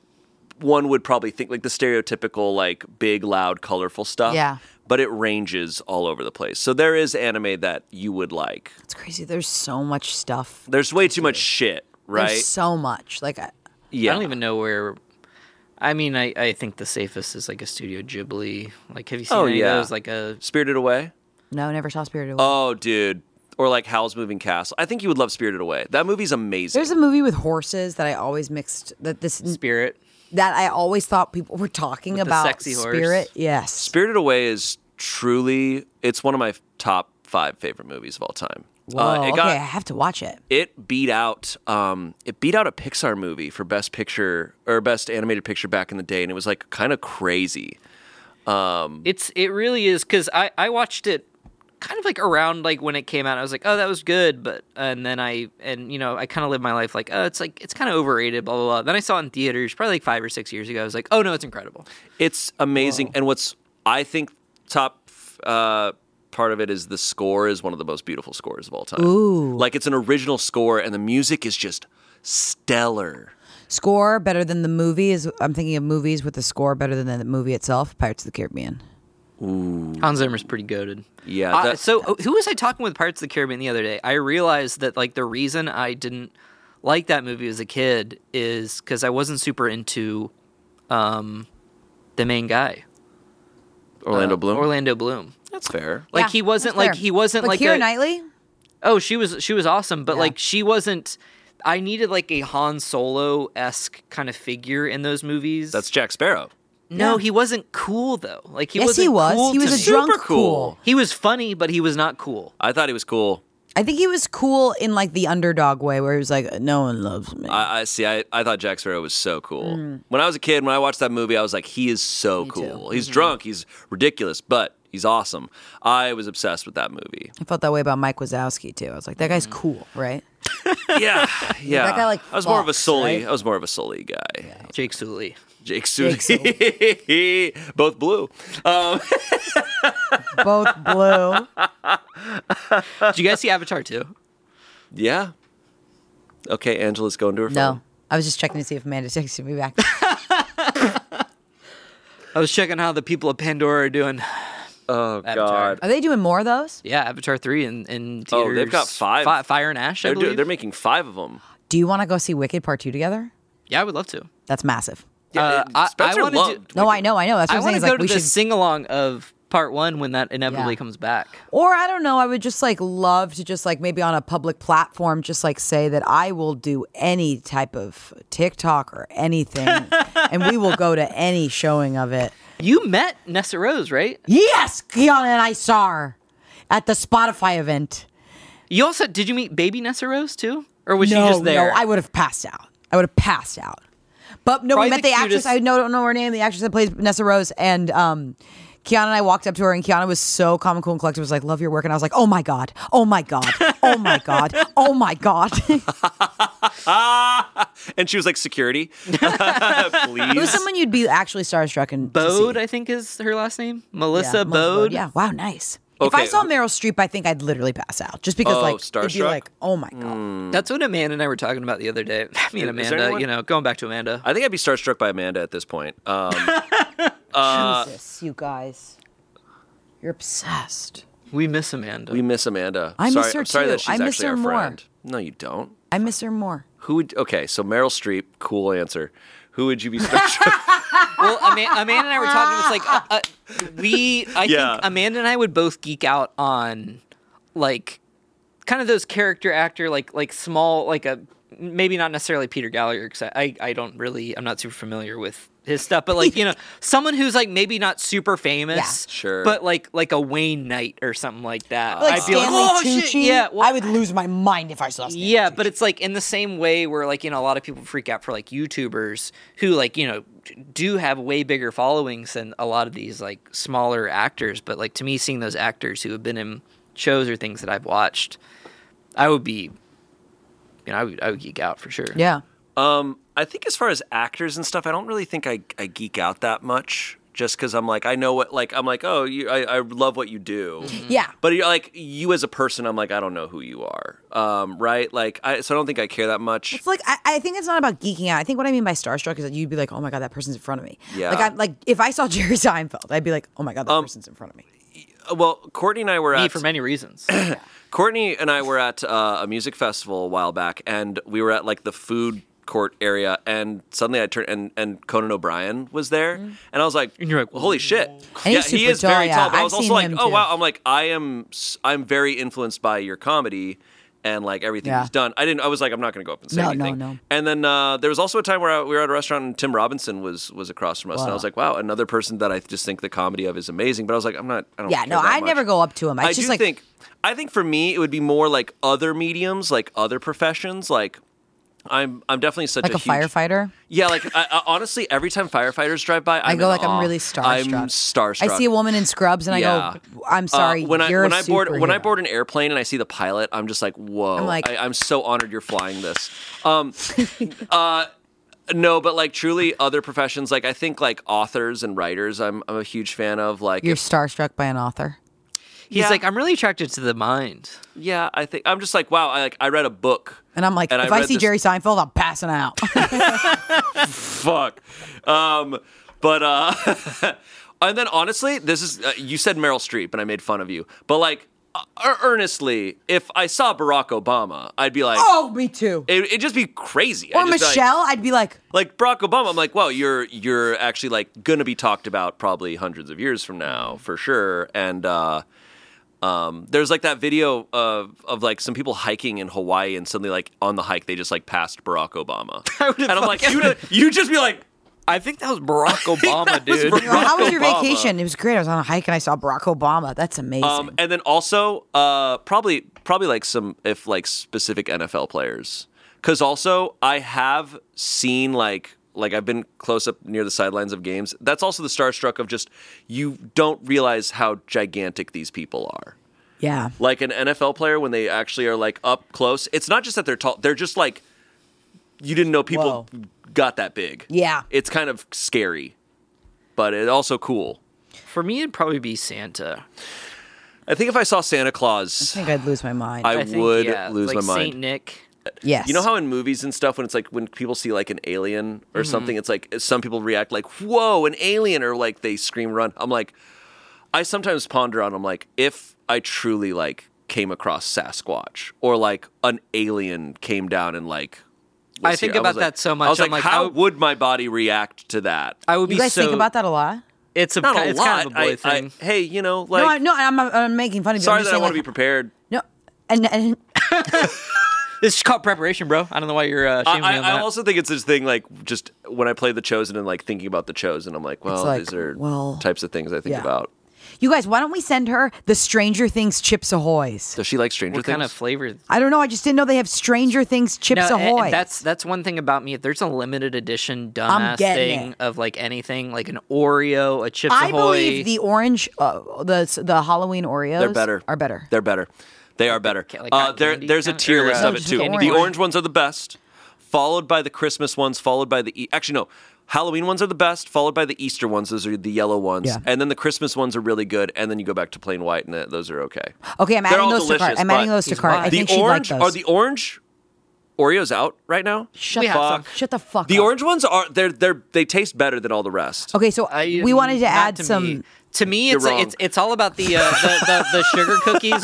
A: one would probably think like the stereotypical like big, loud, colorful stuff.
B: Yeah.
A: But it ranges all over the place. So there is anime that you would like.
B: It's crazy. There's so much stuff.
A: There's way too much shit, right?
B: There's so much. Like,
A: Yeah.
C: I don't even know where. I mean, I think the safest is like a Studio Ghibli. Like, have you seen any of those? Like a
A: Spirited Away?
B: no, never saw Spirited Away.
A: Oh, dude. Or like Howl's Moving Castle. I think you would love Spirited Away. That movie's amazing.
B: There's a movie with horses that I always mixed
C: Spirit.
B: that I always thought people were talking
C: With the
B: about.
C: sexy horse.
B: Spirit, yes.
A: Spirited Away is truly, it's one of my top 5 favorite movies of all time.
B: Whoa, okay, I have to watch it.
A: It beat out a Pixar movie for best picture or best animated picture back in the day, and it was like kind of crazy.
C: It really is, because I watched it kind of like around like when it came out. I was like, oh, that was good, but and then I kind of lived my life like, oh, it's kind of overrated, blah blah blah. Then I saw it in theaters probably like 5 or 6 years ago. I was like, oh no, it's incredible.
A: It's amazing, and what's I think top part of it is the score is one of the most beautiful scores of all time.
B: Ooh.
A: Like it's an original score, and the music is just stellar.
B: Score better than the movie is. I'm thinking of movies with the score better than the movie itself. Pirates of the Caribbean.
C: Hans Zimmer's pretty goated.
A: Yeah.
C: So who was I talking with Pirates of the Caribbean the other day? I realized that like the reason I didn't like that movie as a kid is because I wasn't super into the main guy.
A: Orlando Bloom.
C: Orlando Bloom.
A: That's fair.
C: Like
B: Yeah,
C: he wasn't
B: that's
C: like
B: fair.
C: he wasn't
B: But
C: like
B: Keira
C: a,
B: Knightley.
C: Oh, she was awesome, but
B: Yeah.
C: like she wasn't. I needed like a Han Solo-esque kind of figure in those movies.
A: That's Jack Sparrow.
C: No,
B: Yeah.
C: he wasn't cool though. Like he
B: Yes,
C: wasn't
B: he was.
C: cool
B: He was
C: to
B: a
C: me.
B: drunk
A: Super cool.
C: He was funny, but he was not cool.
A: I thought he was cool.
B: I think he was cool in like the underdog way, where he was like, "No one loves me."
A: I see. I thought Jack Sparrow was so cool. When I was a kid, when I watched that movie, I was like, he is so cool. He's drunk. He's ridiculous, but he's awesome. I was obsessed with that movie.
B: I felt that way about Mike Wazowski too. I was like, "That guy's cool, right?"
A: Yeah, yeah.
B: That guy, like,
A: I was more of a
B: fucks,
A: Sully.
B: right?
A: I was more of a Sully guy.
C: Jake Sully.
A: Jake Sully. Both blue.
B: Both blue.
C: Did you guys see Avatar 2?
A: Yeah. Okay, Angela's going to her phone.
B: No, I was just checking to see if Amanda texted me back.
C: I was checking how the people of Pandora are doing.
A: Oh
C: Avatar.
A: God.
B: Are they doing more of those?
C: Yeah, Avatar 3 in theaters.
A: Oh, they've got 5.
C: Fire and Ash, I believe.
A: They're making 5 of them.
B: Do you want to go see Wicked Part 2 together?
C: Yeah, I would love to.
B: That's massive.
A: Spencer
C: wanna do-
A: loved.
B: No, I know. That's what
C: I
B: I'm
C: want
B: saying.
C: to
B: Is
C: go
B: like
C: to
B: we
C: the
B: should.
C: sing-along of Part 1 when that inevitably
B: Yeah.
C: comes back.
B: Or I don't know. I would just like love to just like maybe on a public platform, just like say that I will do any type of TikTok or anything, and we will go to any showing of it.
C: You met Nessa Rose, right?
B: Yes, Kiana and I saw her at the Spotify event.
C: You also did you meet baby Nessa Rose too, or was she just there?
B: No, I would have passed out. But no,
C: Probably
B: we met
C: the
B: the actress.
C: cutest-
B: I don't know her name. The actress that plays Nessa Rose, and Kiana and I walked up to her, and Kiana was so calm and cool and collected. Was like, "Love your work," and I was like, "Oh my god, oh my god, oh my god, oh my god."
A: And she was like, security. Please.
B: Who's someone you'd be actually starstruck and
C: Bode, I think is her last name. Melissa
B: Melissa
C: Bode.
B: Yeah, wow, nice. If I
A: Okay.
B: saw Meryl Streep, I think I'd literally pass out just because,
A: Oh,
B: like, it'd be
A: starstruck?
B: like, "Oh my god."
C: That's what Amanda and I were talking about the other day. I mean,
A: Is there
C: Amanda,
A: anyone-
C: going back to Amanda.
A: I think I'd be starstruck by Amanda at this point.
B: Jesus, you guys, you're obsessed.
C: We miss Amanda.
A: We miss Amanda.
B: I miss her
A: I'm sorry
B: too.
A: that she's
B: I miss
A: actually
B: her
A: our
B: more.
A: friend. No, you don't.
B: I miss her more.
A: Who would? Okay, so Meryl Streep, cool answer. Who would you be starstruck?
C: Well, Amanda and I were talking. It's like I
A: Yeah.
C: think Amanda and I would both geek out on like kind of those character actor like small like a maybe not necessarily Peter Gallagher because I'm not super familiar with his stuff, but like someone who's like maybe not super famous,
B: Yeah.
A: Sure.
C: but like a Wayne Knight or something like that.
B: Like
C: I'd be
B: Stanley
C: oh,
B: Tucci.
C: shit, yeah, well,
B: I would lose my mind if I saw Stanley
C: yeah,
B: Tucci.
C: but it's like in the same way where like a lot of people freak out for like YouTubers who like do have way bigger followings than a lot of these like smaller actors. But like to me, seeing those actors who have been in shows or things that I've watched, I would be, I would geek out for sure.
B: Yeah.
A: I think as far as actors and stuff, I don't really think I geek out that much. just because I'm like, I know what, like, I'm like, oh, I love what you do.
B: Yeah.
A: But you're like, you as a person, I'm like, I don't know who you are. Right? Like, so I don't think I care that much.
B: It's like I think it's not about geeking out. I think what I mean by starstruck is that you'd be like, oh my god, that person's in front of me.
A: Yeah.
B: Like if I saw Jerry Seinfeld, I'd be like, oh my god, that person's in front of me.
A: Well, Courtney and I were
C: Me
A: at
C: for many reasons.
A: Courtney and I were at a music festival a while back, and we were at like the food court area, and suddenly I turned and Conan O'Brien was there, and I was like,
C: And you're like,
A: well, holy shit.
B: And he's
A: he
B: super
A: is very
B: tall,
A: tall, but I
B: I've
A: was also
B: seen
A: like,
B: him,
A: oh
B: too.
A: wow, I'm like, I'm very influenced by your comedy and like everything
B: Yeah.
A: he's done. I was like, I'm not going to go up and say
B: No,
A: anything.
B: no.
A: And then there was also a time where we were at a restaurant and Tim Robinson was across from us, and I
B: Wow.
A: was like, wow, another person that I just think the comedy of is amazing. But I was like, I don't
B: Yeah,
A: care
B: no,
A: that
B: I
A: much.
B: never go up to him. It's
A: I
B: just
A: do
B: like
A: I think for me it would be more like other mediums, like other professions. Like I'm definitely such
B: like a
A: huge
B: firefighter.
A: Yeah, like I, honestly, every time firefighters drive by,
B: I
A: I'm
B: go
A: in
B: like I'm
A: awe.
B: really starstruck.
A: I'm starstruck.
B: I see a woman in scrubs and
A: Yeah.
B: I go, I'm sorry,
A: when
B: you're
A: I
B: a
A: board
B: superhero.
A: an airplane and I see the pilot, I'm just like, whoa!
B: I'm like-
A: I'm so honored you're flying this. No, but like truly, other professions, like I think like authors and writers, I'm a huge fan of. Like,
B: You're starstruck by an author.
C: He's
A: Yeah.
C: like, I'm really attracted to the mind.
A: yeah, I think I'm just like, wow! I read a book.
B: And I'm like,
A: And
B: if
A: I
B: I
A: read
B: see
A: this-
B: Jerry Seinfeld, I'm passing out.
A: Fuck. But and then honestly, this is you said Meryl Streep, and I made fun of you. But like, earnestly, if I saw Barack Obama, I'd be like,
B: Oh, me too.
A: it'd just be crazy.
B: Or
A: I'd just be like-
B: Michelle, I'd be like,
A: like Barack Obama, I'm like, wow, you're actually like gonna be talked about probably hundreds of years from now for sure. And there's like that video of like some people hiking in Hawaii, and suddenly like on the hike they just like passed Barack Obama, and I'm like, you just be like,
C: I think that was Barack Obama,
A: was
C: dude.
A: Barack
B: how was your
A: Obama.
B: vacation? It was great. I was on a hike and I saw Barack Obama. That's amazing.
A: and then also probably like some if like specific NFL players, because also I have seen like I've been close up near the sidelines of games. That's also the starstruck of just you don't realize how gigantic these people are.
B: yeah.
A: Like an NFL player when they actually are like up close. It's not just that they're tall; they're just like you didn't know people
B: Whoa.
A: got that big.
B: Yeah.
A: It's kind of scary, but it's also cool.
C: For me, it'd probably be Santa.
A: I think if I saw Santa
B: I
A: Claus,
B: think I'd lose my mind.
A: I
C: think,
A: would
C: yeah,
A: lose
C: like
A: my mind.
C: Saint Nick.
B: yes.
A: You know how in movies and stuff, when it's like when people see like an alien or
C: Mm-hmm.
A: something, it's like some people react like, "Whoa, an alien!" or like they scream, "Run!" I'm like, I sometimes ponder on, I'm like, if I truly like came across Sasquatch or like an alien came down and like, was
C: I think
A: here,
C: about
A: was like-
C: that so much.
A: I was
C: I'm
A: like,
C: like,
A: how
C: I would-
A: would my body react to that?
C: I would
B: you
C: be
B: guys
C: so.
B: think about that a lot?
C: It's a
A: Not a
C: it's
A: lot.
C: kind of a boy thing.
A: hey, you know, like,
B: no, I'm making fun of you.
A: sorry
B: I'm just
A: that I
B: saying,
A: want to be
B: like,
A: prepared.
B: No, and
C: This is called preparation, bro. I don't know why you're shaming me on
A: I
C: that.
A: also think it's this thing like just when I play The Chosen and like thinking about The Chosen, I'm like, well,
B: like,
A: these are
B: well,
A: types of things I think
B: yeah.
A: about.
B: you guys, why don't we send her the Stranger Things Chips Ahoy's?
A: Does she like Stranger
C: What
A: Things?
C: kind of flavor?
B: I don't know. I just didn't know they have Stranger Things Chips
C: No,
B: Ahoy.
C: and that's one thing about me. If there's a limited edition
B: I'm
C: dumbass
B: getting
C: thing
B: it.
C: of like anything, like an Oreo, a Chips
B: I
C: Ahoy.
B: believe the orange, the Halloween Oreos
A: They're better.
B: Are better.
A: They're better. They are better.
C: Like cotton candy
A: There's a
C: kinda?
A: tier
C: Or,
A: list
C: no,
A: of it
B: just
A: too.
B: the
A: The
B: orange.
A: orange ones are the best, followed by the Christmas ones, followed by the actually no. Halloween ones are the best, followed by the Easter ones. Those are the yellow ones,
B: Yeah.
A: and then the Christmas ones are really good, and then you go back to plain white, and those are okay.
B: Okay, I'm
A: They're
B: adding
A: all
B: those to cart.
A: delicious,
B: I'm adding
A: but
B: those to
C: he's
B: cart.
C: right.
B: I
A: The
B: think she'd like
A: orange
B: those.
A: are the orange Oreos out right now.
B: Shut
C: We
B: the
C: have
B: fuck.
C: some.
B: Shut the fuck
A: The
B: up.
A: orange ones are they taste better than all the rest.
B: Okay, so we wanted to
C: Not
B: add
C: to
B: some.
C: Me. To me,
A: You're
C: it's
A: wrong.
C: it's all about the sugar cookies.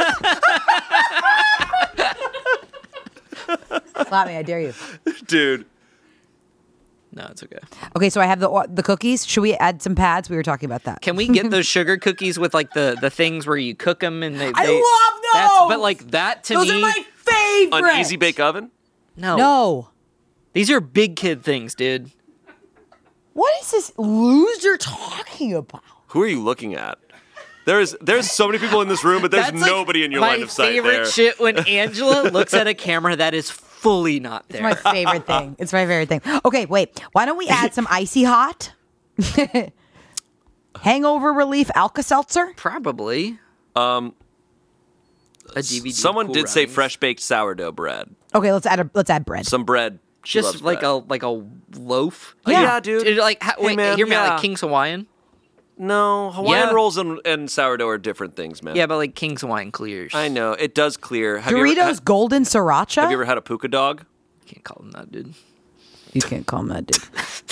B: Slap me, I dare you.
A: Dude.
C: No, it's okay.
B: Okay, so I have the cookies. Should we add some pads? We were talking about that.
C: Can we get those sugar cookies with like the things where you cook them and they?
B: I
C: they-
B: love those!
C: But like that to
B: Those
C: me,
B: are my favorite.
A: An easy bake oven?
C: no,
B: No.
C: these are big kid things, dude.
B: What is this loser talking about?
A: Who are you looking at? There's so many people in this room, but there's
C: That's like
A: nobody in your
C: my
A: line of sight
C: favorite
A: there.
C: shit when Angela looks at a camera that is fully not there.
B: My favorite thing. It's my favorite thing. Okay, wait. Why don't we add some icy hot? Hangover relief Alka-Seltzer?
C: Probably. A DVD. of
A: Someone
C: Cool
A: did say
C: Runnings.
A: fresh baked sourdough bread.
B: Okay, let's add bread.
A: Some bread. She
C: Just
A: loves
C: like
A: bread.
C: a loaf.
B: Yeah.
A: Yeah, dude.
C: Like
A: Hey,
C: wait,
A: man,
C: hear me out.
A: yeah.
C: Like King's Hawaiian.
A: No, Hawaiian
C: Yeah.
A: rolls and sourdough are different things, man.
C: Yeah, but like King's Hawaiian clears.
A: I know it does clear. Have
B: Doritos
A: you ever,
B: Golden Sriracha.
A: have you ever had a puka dog?
C: Can't call them that, dude.
B: You can't call them that, dude.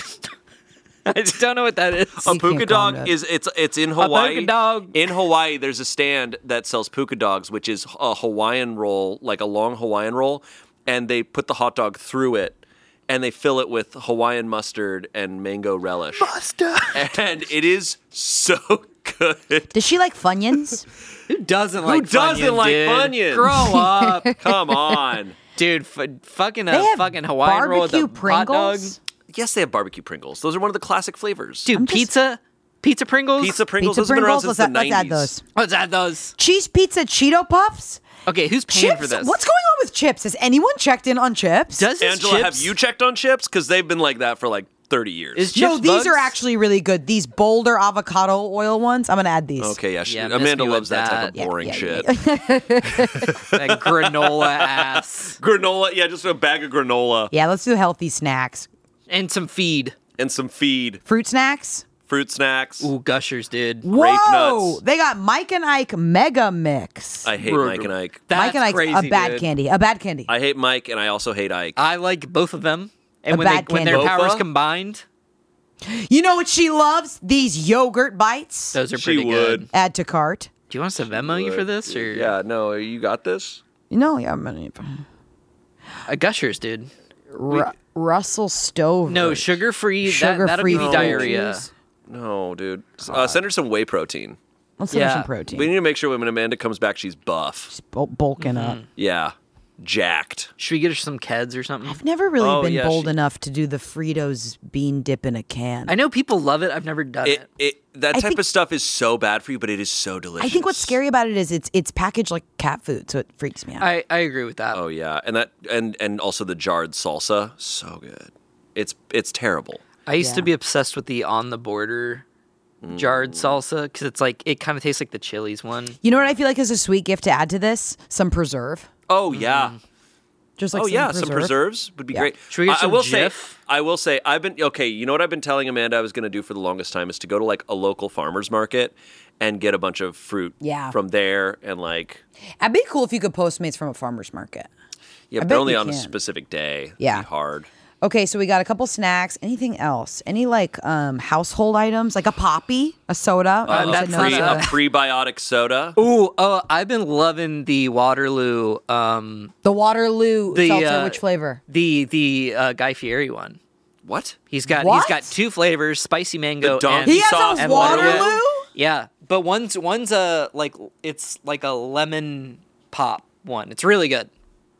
C: I just don't know what that is.
A: A
B: You
A: puka
B: can't call
A: dog
B: them
A: is it's in Hawaii.
C: puka dog.
A: In Hawaii, there's a stand that sells puka dogs, which is a Hawaiian roll, like a long Hawaiian roll, and they put the hot dog through it, and they fill it with Hawaiian mustard and mango relish.
C: Mustard.
A: And it is so good.
B: Does she like Funyuns?
C: Who doesn't like
A: doesn't
C: Funyuns,
A: like
C: dude?
A: Funyuns?
C: Grow up.
A: Come on.
C: Dude, fucking
B: They have
C: fucking Hawaiian roll with a
B: barbecue
C: hot dog.
B: Pringles.
A: Yes, they have barbecue Pringles. Those are one of the classic flavors.
C: Dude, pizza Pringles.
A: Pizza Pringles.
B: Pizza
A: Those have been around
B: Pringles.
A: since the
B: Let's
A: 90s.
B: add those.
C: Let's add those.
B: Cheese pizza Cheeto Puffs.
C: Okay, who's paying
B: Chips.
C: for this?
B: What's going on with chips? Has anyone checked in on chips?
C: Does his
A: Angela,
C: chips,
A: have you checked on chips? Because they've been like that for like 30 years.
C: Is chips
B: No, these
C: bugs?
B: are actually really good. These Boulder avocado oil ones. I'm gonna add these.
A: Okay, yeah.
C: Yeah, miss
A: Amanda
C: me with
A: loves that type of
C: that.
A: boring
B: Yeah,
A: shit.
C: that granola ass
A: Granola, yeah, just a bag of granola
B: Yeah, let's do healthy snacks.
C: and some feed?
A: and some feed,
B: Fruit snacks.
A: fruit snacks.
C: Ooh, Gushers, dude.
A: Grape
B: Whoa!
A: nuts.
B: They got Mike and Ike Mega Mix.
A: I hate
C: Bro,
A: Mike and Ike.
C: That's
B: Mike and Ike's
C: crazy,
B: a bad
C: dude.
B: candy. A bad candy.
A: I hate Mike, and I also hate Ike.
C: I like both of them. And
B: A
C: when
B: bad
C: when their
B: candy.
C: powers
A: Bofa?
C: combined,
B: You know what she loves? These yogurt bites.
C: those are
A: She
C: pretty good.
A: would.
B: Add to cart.
C: Do you want us to Venmo you for this or
A: Yeah, no, you got this?
B: No, yeah, I'm gonna.
C: Gushers, dude?
B: Russell Stover.
C: No, sugar-free. That'll
B: Sugar-free
C: give you
B: fruit
C: diarrhea.
B: juice.
A: No, dude. Send her some whey protein.
B: Let's send her
C: Yeah.
B: some protein.
A: We need to make sure when Amanda comes back, she's buff.
B: She's bulking up.
A: Yeah, jacked.
C: Should we get her some Keds or something?
B: I've never really
A: Oh,
B: been
A: yeah,
B: bold
A: she-
B: enough to do the Fritos bean dip in a can.
C: I know people love it. I've never done it.
A: That
B: I
A: type
B: think-
A: of stuff is so bad for you, but it is so delicious.
B: I think what's scary about it is it's packaged like cat food, so it freaks me out.
C: I agree with that.
A: Oh yeah, and that and also the jarred salsa, so good. It's terrible.
C: I used to
B: Yeah.
C: be obsessed with the on the border jarred salsa because it's like it kind of tastes like the Chili's one.
B: You know what I feel like is a sweet gift to add to this? Some preserve.
A: Oh yeah.
B: Just like
A: Oh
B: some
A: yeah,
B: preserve.
A: some preserves would be
B: Yeah.
A: great.
C: Should we get
A: I
C: some
A: will
C: Jif?
A: say, I will say, I've been okay. You know what I've been telling Amanda I was going to do for the longest time is to go to like a local farmers market and get a bunch of fruit
B: Yeah.
A: from there and like
B: It'd be cool if you could Postmates from a farmer's market.
A: yeah,
B: I
A: but
B: bet
A: only
B: you
A: on a
B: can.
A: specific day.
B: Yeah.
A: It'd be hard.
B: Okay, so we got a couple snacks. Anything else? Any like household items? Like a poppy, a soda? You
C: that's
B: said
C: not
B: soda.
A: A prebiotic soda.
C: Ooh, I've been loving the Waterloo,
B: The Waterloo
C: The,
B: seltzer. Which flavor?
C: the Guy Fieri one.
A: What?
C: He's got
B: What?
C: two flavors: spicy mango
A: The donkey
C: and
B: He has
A: sauce
B: a
C: and
B: Waterloo.
C: Yeah, but one's a like it's like a lemon pop one. It's really good.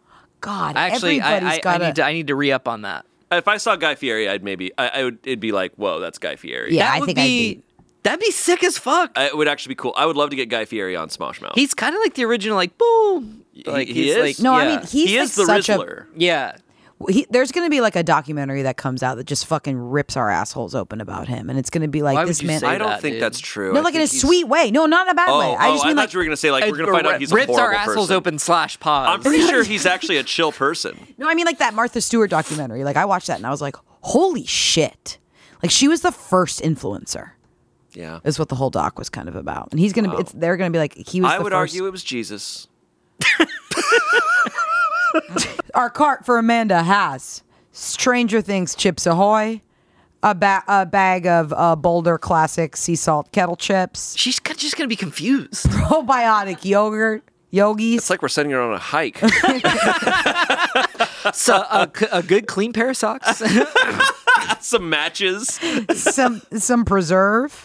B: God,
C: Actually,
B: everybody's got
C: I need to re up on that.
A: If I saw Guy Fieri, I'd maybe I would it'd be like, whoa, that's Guy Fieri.
B: Yeah,
C: That
B: I
C: would
B: think I'd
C: be
B: be-
C: that'd be sick as fuck.
A: It would actually be cool. I would love to get Guy Fieri on Smosh Mouth.
C: He's kind of like the original, like boom. Like
A: he
C: he's
A: is?
C: Like,
B: No,
C: yeah.
B: I mean he's
A: he
B: like
A: is the
B: such
A: Rizzler.
C: yeah.
B: there's going to be like a documentary that comes out that just fucking rips our assholes open about him, and it's going to be like
C: Why would
B: this
C: you
B: man.
C: say
A: I don't
C: that,
A: think
C: dude.
A: that's true.
B: No,
A: I
B: like in a
A: think he's-
B: sweet way. No, not in a bad way. I just mean
A: I
B: like
A: thought you were gonna say like we're gonna find out he's a
C: rips
A: horrible
C: our assholes
A: person.
C: open / pause.
A: I'm pretty sure he's actually a chill person.
B: no, I mean like that Martha Stewart documentary. Like I watched that and I was like, holy shit! Like she was the first influencer.
A: Yeah.
B: Is what the whole doc was kind of about, and he's gonna. They're gonna be like he was.
A: I
B: the
A: would
B: first.
A: argue it was Jesus.
B: Our cart for Amanda has Stranger Things Chips Ahoy, a bag of Boulder Classic sea salt kettle chips,
C: She's just gonna be confused.
B: probiotic yogurt, Yogis,
A: It's like we're sending her on a hike.
C: So a good clean pair of socks.
A: Some matches,
B: some preserve,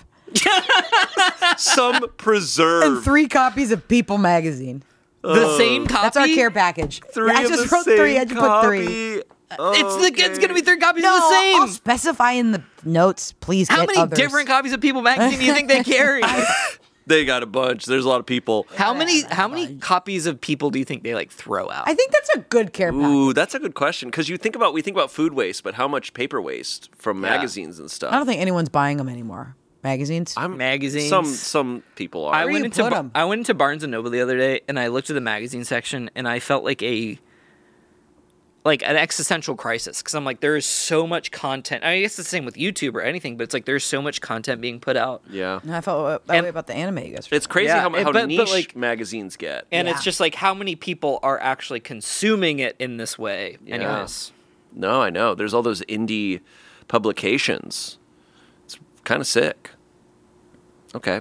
A: some preserve.
B: and 3 copies of People magazine.
C: The same copy.
B: That's our care package.
A: Three
B: I
A: of
B: just
A: the
B: wrote
A: same
B: 3. I just put 3.
A: copy.
C: It's gonna be 3 copies
B: No,
C: of the same.
B: I'll specify in the notes. Please
C: How
B: get
C: many
B: others.
C: different copies of People magazine do you think they carry?
A: They got a bunch. There's a lot of people.
C: How many copies of People do you think they like throw out?
B: I think that's a good care package.
A: Ooh, that's a good question. Because we think about food waste, but how much paper waste from magazines and stuff?
B: I don't think anyone's buying them anymore. Magazines.
C: Magazines.
A: Some people are.
C: I
B: Where
C: went
B: you
C: into
B: put 'em?
C: I went into Barnes and Noble the other day and I looked at the magazine section and I felt like like an existential crisis because I'm like, there is so much content. I guess it's the same with YouTube or anything, but it's like there's so much content being put out.
A: Yeah.
B: And I felt that way about the anime you guys.
A: It's crazy
C: Yeah,
A: how
C: but
A: niche
C: like-
A: magazines get.
C: And
B: Yeah.
C: it's just like how many people are actually consuming it in this way. Anyways.
A: No, I know. There's all those indie publications. It's kind of sick. Okay.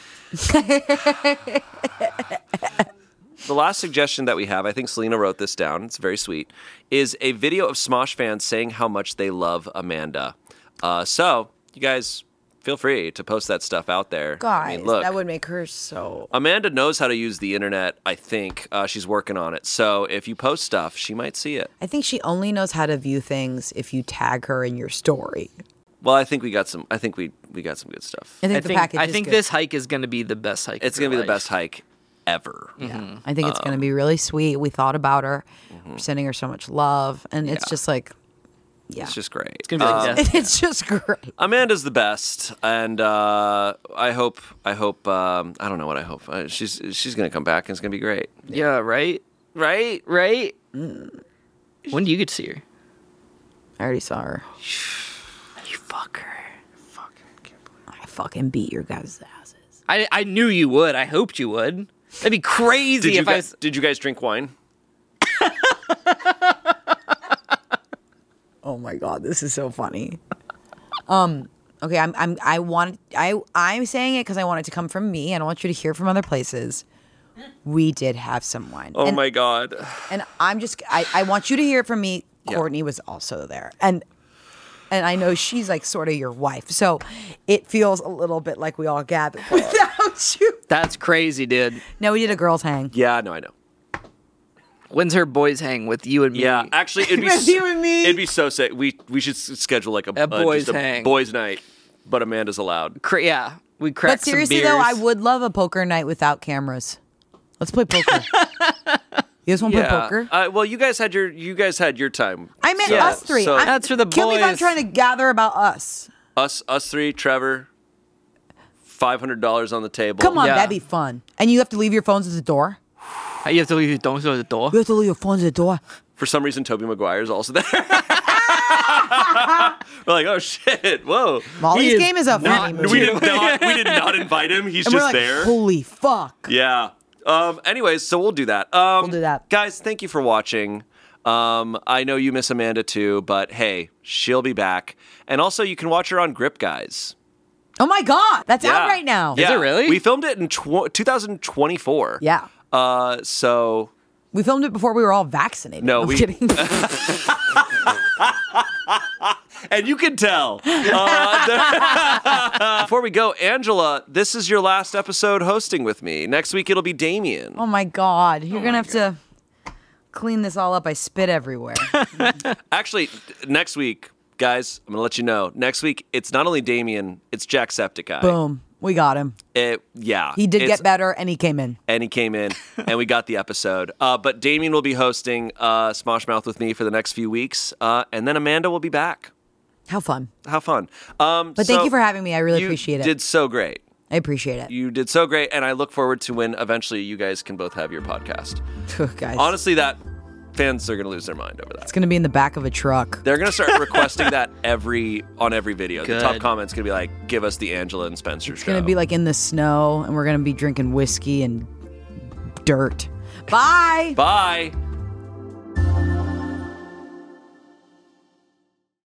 A: The last suggestion that we have, I think Selena wrote this down, it's very sweet, is a video of Smosh fans saying how much they love Amanda. So, you guys feel free to post that stuff out there.
B: Guys,
A: I mean, look,
B: that would make her so.
A: Amanda knows how to use the internet, I think. She's working on it. So, if you post stuff, she might see it.
B: I think she only knows how to view things if you tag her in your story.
A: Well, I think we got some good stuff.
B: I think the package
C: I
B: is
C: think
B: good.
C: this hike is going to be the best hike.
A: It's
C: going to
A: be the best hike ever.
B: Yeah, I think it's going to be really sweet. We thought about her. We're sending her so much love, and it's just like, yeah,
A: It's just great.
C: It's going to be like death.
B: it's just great.
A: Amanda's the best, and I hope. I don't know what I hope. She's gonna come back, and it's gonna be great.
C: Yeah, right?
A: Right?
C: Right? When do you get to see her?
B: I already saw her.
C: You fucker.
B: I fucking beat your guys' asses.
C: I knew you would. I hoped you would. That'd be crazy if I was...
A: Did you guys drink wine?
B: Oh my god, this is so funny. Okay, I'm saying it because I want it to come from me. I don't want you to hear from other places. We did have some wine.
A: Oh
B: and,
A: my god!
B: And I want you to hear it from me.
A: Yeah.
B: Courtney was also there, and I know she's like sort of your wife, so it feels a little bit like we all gathered without you.
C: That's crazy, dude.
B: No, we did a girls' hang.
A: Yeah, no, I know.
C: When's her boys hang with you and me?
A: Yeah, actually, it'd be
B: With you and me.
A: It'd be so sick. We should schedule like
C: A boys'
A: just
C: hang.
A: boys' night, but Amanda's allowed.
C: Yeah, we crack
B: But seriously
C: some beers.
B: though, I would love a poker night without cameras. Let's play poker. You guys want to play poker?
A: Well, you guys had your time.
B: I meant
A: So-
B: us three.
A: so-
C: That's for the
B: Kill me if I'm
C: boys.
B: trying to gather about us.
A: us three, Trevor. $500 on the table.
B: Come on,
C: Yeah.
B: that'd be fun. And you have to leave your phones at the door.
C: You have to leave your phones at the door.
B: You have to leave your phones at the door.
A: For some reason, Tobey Maguire's also there. We're like, oh shit! Whoa.
B: Molly's game is a funny movie.
A: We did not invite him. He's
B: And we're
A: just
B: like,
A: there.
B: holy fuck.
A: Yeah. Anyways, so we'll do that.
B: We'll do that.
A: Guys, thank you for watching. I know you miss Amanda too, but hey, she'll be back. And also, you can watch her on Grip Guys.
B: Oh my god, that's
A: Yeah.
B: out right now.
A: Yeah.
C: it really?
A: We filmed it in 2024.
B: Yeah.
A: So
B: We filmed it before we were all vaccinated.
A: No,
B: I'm
A: we-
B: kidding.
A: and you can tell. Before we go, Angela, this is your last episode hosting with me. Next week it'll be Damien.
B: Oh my god, you're gonna have to clean this all up. I spit everywhere.
A: Actually, next week, guys, I'm gonna let you know. Next week, it's not only Damien, it's Jacksepticeye.
B: Boom, we got him.
A: Yeah,
B: He did
A: it's-
B: get better, and he came in.
A: and he came in, and we got the episode. But Damien will be hosting Smosh Mouth with me for the next few weeks, and then Amanda will be back.
B: How fun!
A: How fun!
B: But thank you for having me. I really
A: you
B: appreciate it.
A: did so great.
B: I appreciate it.
A: You did so great, and I look forward to when eventually you guys can both have your podcast.
B: Guys,
A: Honestly, fans are going to lose their mind over that.
B: it's gonna be in the back of a truck.
A: They're going to start requesting that on every video.
C: Good.
A: The top comment's going to be like, give us the Angela and Spencer
B: It's
A: show.
B: gonna be like in the snow, and we're gonna be drinking whiskey and dirt. Bye.
A: Bye.